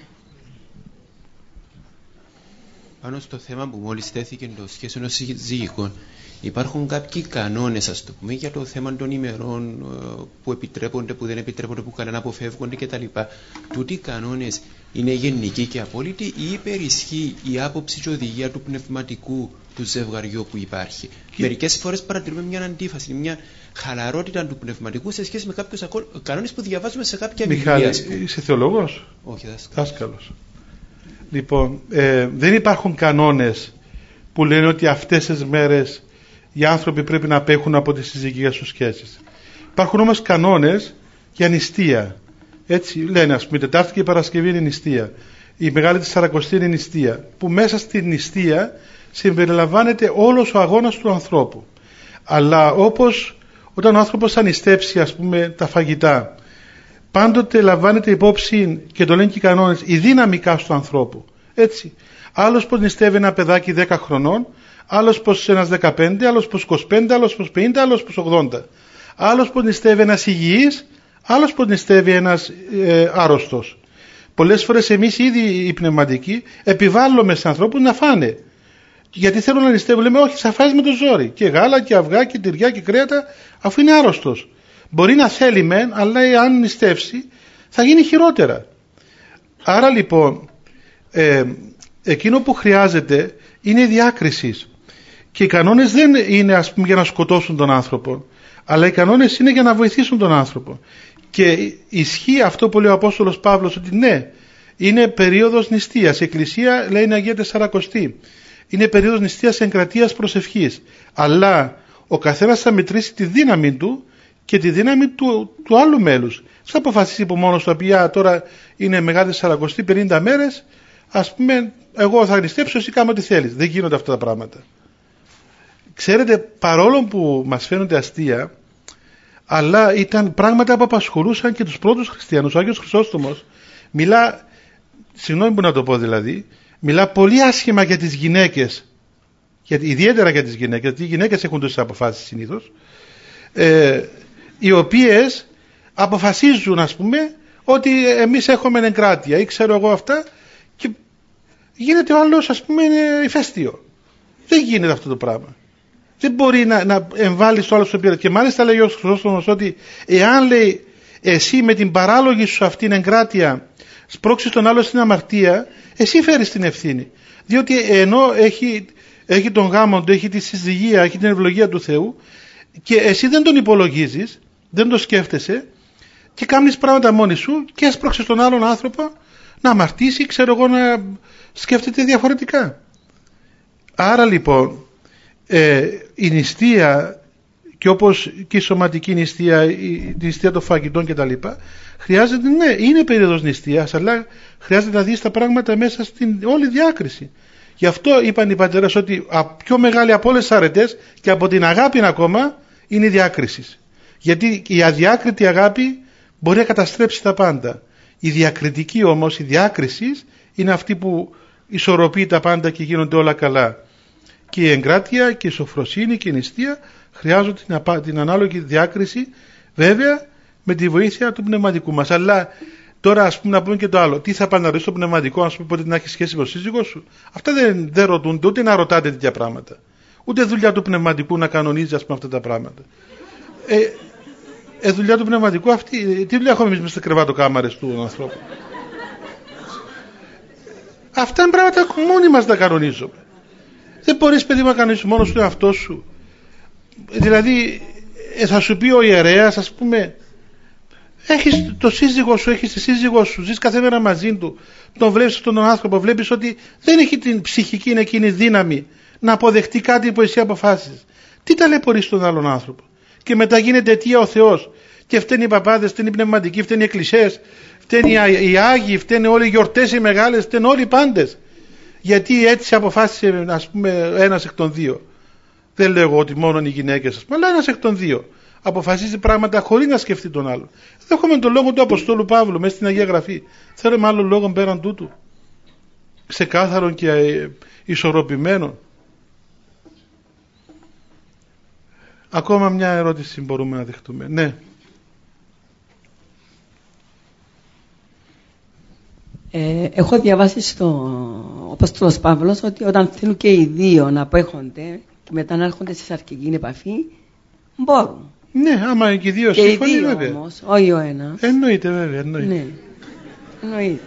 Πάνω στο θέμα που μόλις τέθηκε, το σχέσιο των συζυγικών, υπάρχουν κάποιοι κανόνες, ας το πούμε, για το θέμα των ημερών που επιτρέπονται, που δεν επιτρέπονται, που κανένα αποφεύγονται κτλ. Τούτοι οι κανόνες είναι γενικοί και απόλυτοι ή υπερισχύει η άποψη και οδηγία του πνευματικού του ζευγαριού που υπάρχει? Μερικές φορές παρατηρούμε μια αντίφαση, μια χαλαρότητα του πνευματικού σε σχέση με κάποιους κανόνες που διαβάζουμε σε κάποια βιβλία. Μιχάλη, είσαι θεολόγος? Όχι, δάσκαλος. Λοιπόν, δεν υπάρχουν κανόνες που λένε ότι αυτές τις μέρες οι άνθρωποι πρέπει να απέχουν από τις συζυγικές τους σχέσεις. Υπάρχουν όμως κανόνες για νηστεία. Έτσι λένε, ας πούμε, Τετάρτη και Παρασκευή είναι νηστεία. Η Μεγάλη Τεσσαρακοστή είναι νηστεία. Που μέσα στη νηστεία συμπεριλαμβάνεται όλος ο αγώνας του ανθρώπου. Αλλά όπως όταν ο άνθρωπος θα νηστέψει, ας πούμε, τα φαγητά, πάντοτε λαμβάνεται υπόψη, και το λένε και οι κανόνες, η δύναμη του ανθρώπου. Έτσι. Άλλος πως νηστεύει ένα παιδάκι 10 χρονών, άλλος πως ένας 15, άλλος πως 25, άλλος πως 50, άλλος πως 80. Άλλος πως νηστεύει ένας υγιής, άλλος πως νηστεύει ένας άρρωστος. Πολλές φορές εμείς ήδη οι πνευματικοί επιβάλλουμε στους ανθρώπους να φάνε. Γιατί θέλουν να νηστεύουν, λέμε όχι, θα φας με το ζόρι. Και γάλα και αυγά και τυριά και κρέατα, αφού είναι άρρωστος. Μπορεί να θέλει μεν, αλλά αν νηστεύσει θα γίνει χειρότερα. Άρα λοιπόν, εκείνο που χρειάζεται είναι η διάκριση. Και οι κανόνες δεν είναι, ας πούμε, για να σκοτώσουν τον άνθρωπο, αλλά οι κανόνες είναι για να βοηθήσουν τον άνθρωπο. Και ισχύει αυτό που λέει ο Απόστολος Παύλος, ότι ναι, είναι περίοδος νηστείας. Η Εκκλησία λέει είναι Αγία Τεσσαρακοστή. Είναι περίοδος νηστείας εγκρατείας προσευχής. Αλλά ο καθένας θα μετρήσει τη δύναμη του και τη δύναμη του άλλου μέλους. Θα αποφασίσει από μόνος του, οποία τώρα είναι Μεγάλη Τεσσαρακοστή, 50 μέρες, ας πούμε, εγώ θα νηστέψω, εσύ κάνω ό,τι θέλεις. Δεν γίνονται αυτά τα πράγματα. Ξέρετε, παρόλο που μας φαίνονται αστεία, αλλά ήταν πράγματα που απασχολούσαν και τους πρώτους χριστιανούς. Ο Άγιος Χρυσόστομος μιλά, συγγνώμη που να το πω δηλαδή, μιλά πολύ άσχημα για τις γυναίκες, ιδιαίτερα για τις γυναίκες, γιατί οι γυναίκες έχουν τόσες αποφάσεις συνήθως, οι οποίες αποφασίζουν, ας πούμε, ότι εμείς έχουμε εγκράτεια ή ξέρω εγώ αυτά, και γίνεται ο άλλος, ας πούμε, ηφαίστειο. Δεν γίνεται αυτό το πράγμα. Δεν μπορεί να εμβάλει το άλλο στο πείρα. Και μάλιστα λέει ο Χρυσόστομος ότι εάν, λέει, εσύ με την παράλογη σου αυτήν εγκράτεια σπρώξεις τον άλλο στην αμαρτία, εσύ φέρεις την ευθύνη. Διότι ενώ έχει τον γάμο του, έχει τη συζυγία, έχει την ευλογία του Θεού, και εσύ δεν τον υπολογίζεις, δεν το σκέφτεσαι και κάνεις πράγματα μόνοι σου και έσπρωξες τον άλλον άνθρωπο να αμαρτήσει, ξέρω εγώ, να σκέφτεται διαφορετικά. Άρα λοιπόν η νηστεία, και όπως και η σωματική νηστεία, η νηστεία των φαγητών κτλ, χρειάζεται, ναι, είναι περίοδος νηστείας, αλλά χρειάζεται να δεις τα πράγματα μέσα στην όλη διάκριση. Γι' αυτό είπαν οι πατέρες ότι πιο μεγάλη από όλες τις αρετές και από την αγάπη ακόμα είναι η διάκριση. Γιατί η αδιάκριτη αγάπη μπορεί να καταστρέψει τα πάντα. Η διακριτική όμως, η διάκριση είναι αυτή που ισορροπεί τα πάντα και γίνονται όλα καλά. Και η εγκράτεια και η σοφροσύνη και η νηστεία χρειάζονται την ανάλογη διάκριση, βέβαια με τη βοήθεια του πνευματικού μας. Αλλά τώρα ας πούμε να πούμε και το άλλο. Τι θα πάνε να ρωτήσει το πνευματικό, ας πούμε, πότε να έχει σχέση με τον σύζυγό σου? Αυτά δεν ρωτούνται, ούτε να ρωτάτε τέτοια πράγματα. Ούτε δουλειά του πνευματικού να κανονίζει, ας πούμε, αυτά τα πράγματα. Δουλειά του πνευματικού αυτή. Τι δουλειά έχουμε εμείς μες στις κρεβατοκάμαρες του ανθρώπου? Αυτά είναι πράγματα που μόνοι μας τα κανονίζουμε. Δεν μπορείς, παιδί μου, να κανονίσεις μόνος του εαυτό σου. Δηλαδή θα σου πει ο ιερέας, ας πούμε, έχεις το σύζυγό σου, έχεις τη σύζυγό σου, ζεις κάθε μέρα μαζί του, τον βλέπεις τον άνθρωπο, βλέπεις ότι δεν έχει την ψυχική εκείνη δύναμη να αποδεχτεί κάτι που εσύ αποφάσισες. Τι ταλαιπωρείς τον άλλον άνθρωπο? Και μετά γίνεται αιτία ο Θεός. Και φταίνει οι παπάδες, φταίνει οι πνευματικοί, φταίνει οι εκκλησίες, φταίνει οι Άγιοι, φταίνει όλοι οι γιορτές οι μεγάλες, φταίνει όλοι οι πάντες. Γιατί έτσι αποφάσισε, ας πούμε, ένας εκ των δύο. Δεν λέω ότι μόνο οι γυναίκες, ας πούμε, αλλά ένας εκ των δύο αποφασίζει πράγματα χωρίς να σκεφτεί τον άλλο. Δεν έχουμε τον λόγο του Αποστόλου Παύλου μέσα στην Αγία Γραφή. Θέλουμε άλλο λόγο πέραν τούτου, ξεκάθαρον και ισορροπημένον. Ακόμα μια ερώτηση μπορούμε να δεχτούμε? Ναι. Έχω διαβάσει στο Απόστολος Παύλος ότι όταν θέλουν και οι δύο να απέχονται και μετά να έρχονται σε σαρκική επαφή, μπορούν. Ναι, άμα και οι δύο και σύμφωνοι, οι δύο βέβαια. Όμως, όχι ο ένας. Εννοείται, βέβαια, εννοείται. Ναι, εννοείται.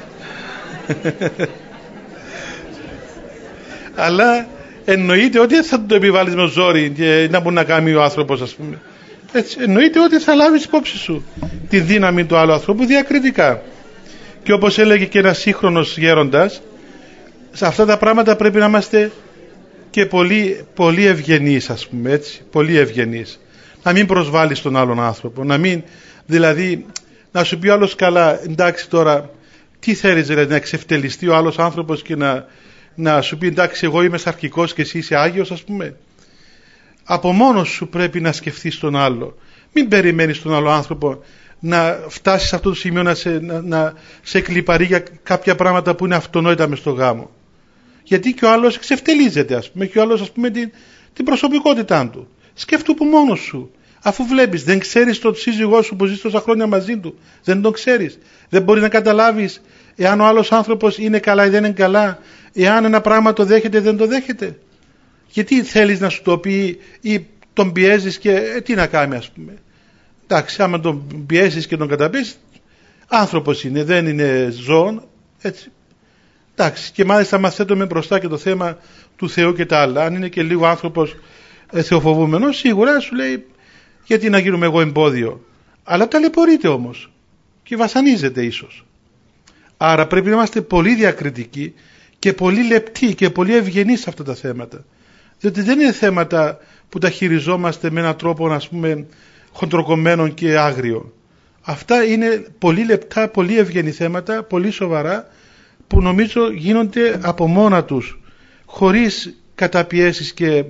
Αλλά εννοείται ότι δεν θα το επιβάλλεις με ζόρι και να μπορεί να κάνει ο άνθρωπος, ας πούμε. Έτσι, εννοείται ότι θα λάβεις υπόψη σου τη δύναμη του άλλου ανθρώπου διακριτικά. Και όπως έλεγε και ένας σύγχρονος γέροντας, σε αυτά τα πράγματα πρέπει να είμαστε και πολύ ευγενείς, ας πούμε, έτσι, πολύ ευγενείς. Να μην προσβάλλεις τον άλλον άνθρωπο, να μην, δηλαδή, να σου πει ο άλλος, καλά, εντάξει τώρα, τι θέλεις, δηλαδή, να εξευτελιστεί ο άλλος άνθρωπος και να σου πει, εντάξει, εγώ είμαι σαρκικός και εσύ είσαι Άγιος, ας πούμε. Από μόνος σου πρέπει να σκεφτείς τον άλλο. Μην περιμένεις τον άλλο άνθρωπο να φτάσει σε αυτό το σημείο να σε κλιπαρεί για κάποια πράγματα που είναι αυτονόητα μες στο γάμο. Γιατί και ο άλλος εξευτελίζεται, ας πούμε, και ο άλλος, ας πούμε, την προσωπικότητά του. Σκέφτου που μόνος σου. Αφού βλέπεις, δεν ξέρεις τον σύζυγό σου που ζεις τόσα χρόνια μαζί του, δεν τον ξέρεις. Δεν μπορείς να καταλάβεις εάν ο άλλος άνθρωπος είναι καλά ή δεν είναι καλά, εάν ένα πράγμα το δέχεται ή δεν το δέχεται. Γιατί θέλεις να σου το πει ή τον πιέζεις και τι να κάνει, ας πούμε. Εντάξει, άμα τον πιέσεις και τον καταπίσεις, άνθρωπος είναι, δεν είναι ζώο, έτσι. Εντάξει, και μάλιστα μαθαίνουμε μπροστά και το θέμα του Θεού και τα άλλα. Αν είναι και λίγο άνθρωπος θεοφοβούμενος, σίγουρα σου λέει, γιατί να γίνουμε εγώ εμπόδιο. Αλλά ταλαιπωρείται όμως και βασανίζεται ίσως. Άρα πρέπει να είμαστε πολύ διακριτικοί και πολύ λεπτοί και πολύ ευγενείς σε αυτά τα θέματα. Διότι δεν είναι θέματα που τα χειριζόμαστε με έναν τρόπο, ας πούμε, χοντροκομμένο και άγριο. Αυτά είναι πολύ λεπτά, πολύ ευγενή θέματα, πολύ σοβαρά, που νομίζω γίνονται από μόνα τους, χωρίς καταπιέσεις και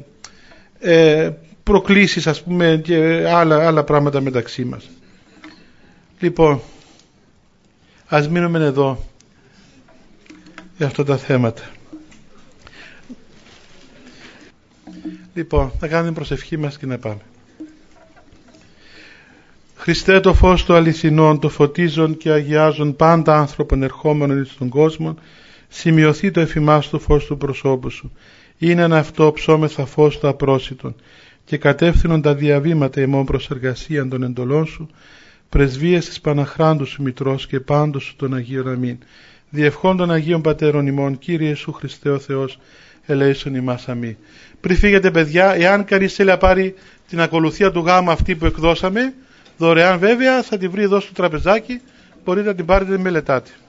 προκλήσεις, ας πούμε, και άλλα πράγματα μεταξύ μας. Λοιπόν, ας μείνουμε εδώ για αυτά τα θέματα. Λοιπόν, θα κάνουμε την προσευχή μας και να πάμε. Χριστέ, το φως του αληθινών, το φωτίζον και αγιάζον πάντα άνθρωπον ερχόμενον εις τον κόσμο, σημειωθεί το εφημάς το φως του προσώπου σου. Είναι ένα αυτό ψώμεθα φως το απρόσιτον και κατεύθυνον τα διαβήματα ημών προς εργασίαν των εντολών σου, πρεσβείες της Παναχράντου σου Μητρός και πάντως σου των Αγίων αμήν. Διευχών των Αγίων Πατέρων ημών, Κύριε Ιησού Χριστέ ο Θεός, ελέησον ημάς αμήν. Πριν φύγετε, παιδιά, εάν κανείς θέλει να πάρει την ακολουθία του γάμου αυτή που εκδώσαμε, δωρεάν βέβαια, θα τη βρει εδώ στο τραπεζάκι, μπορείτε να την πάρετε, μελετάτε.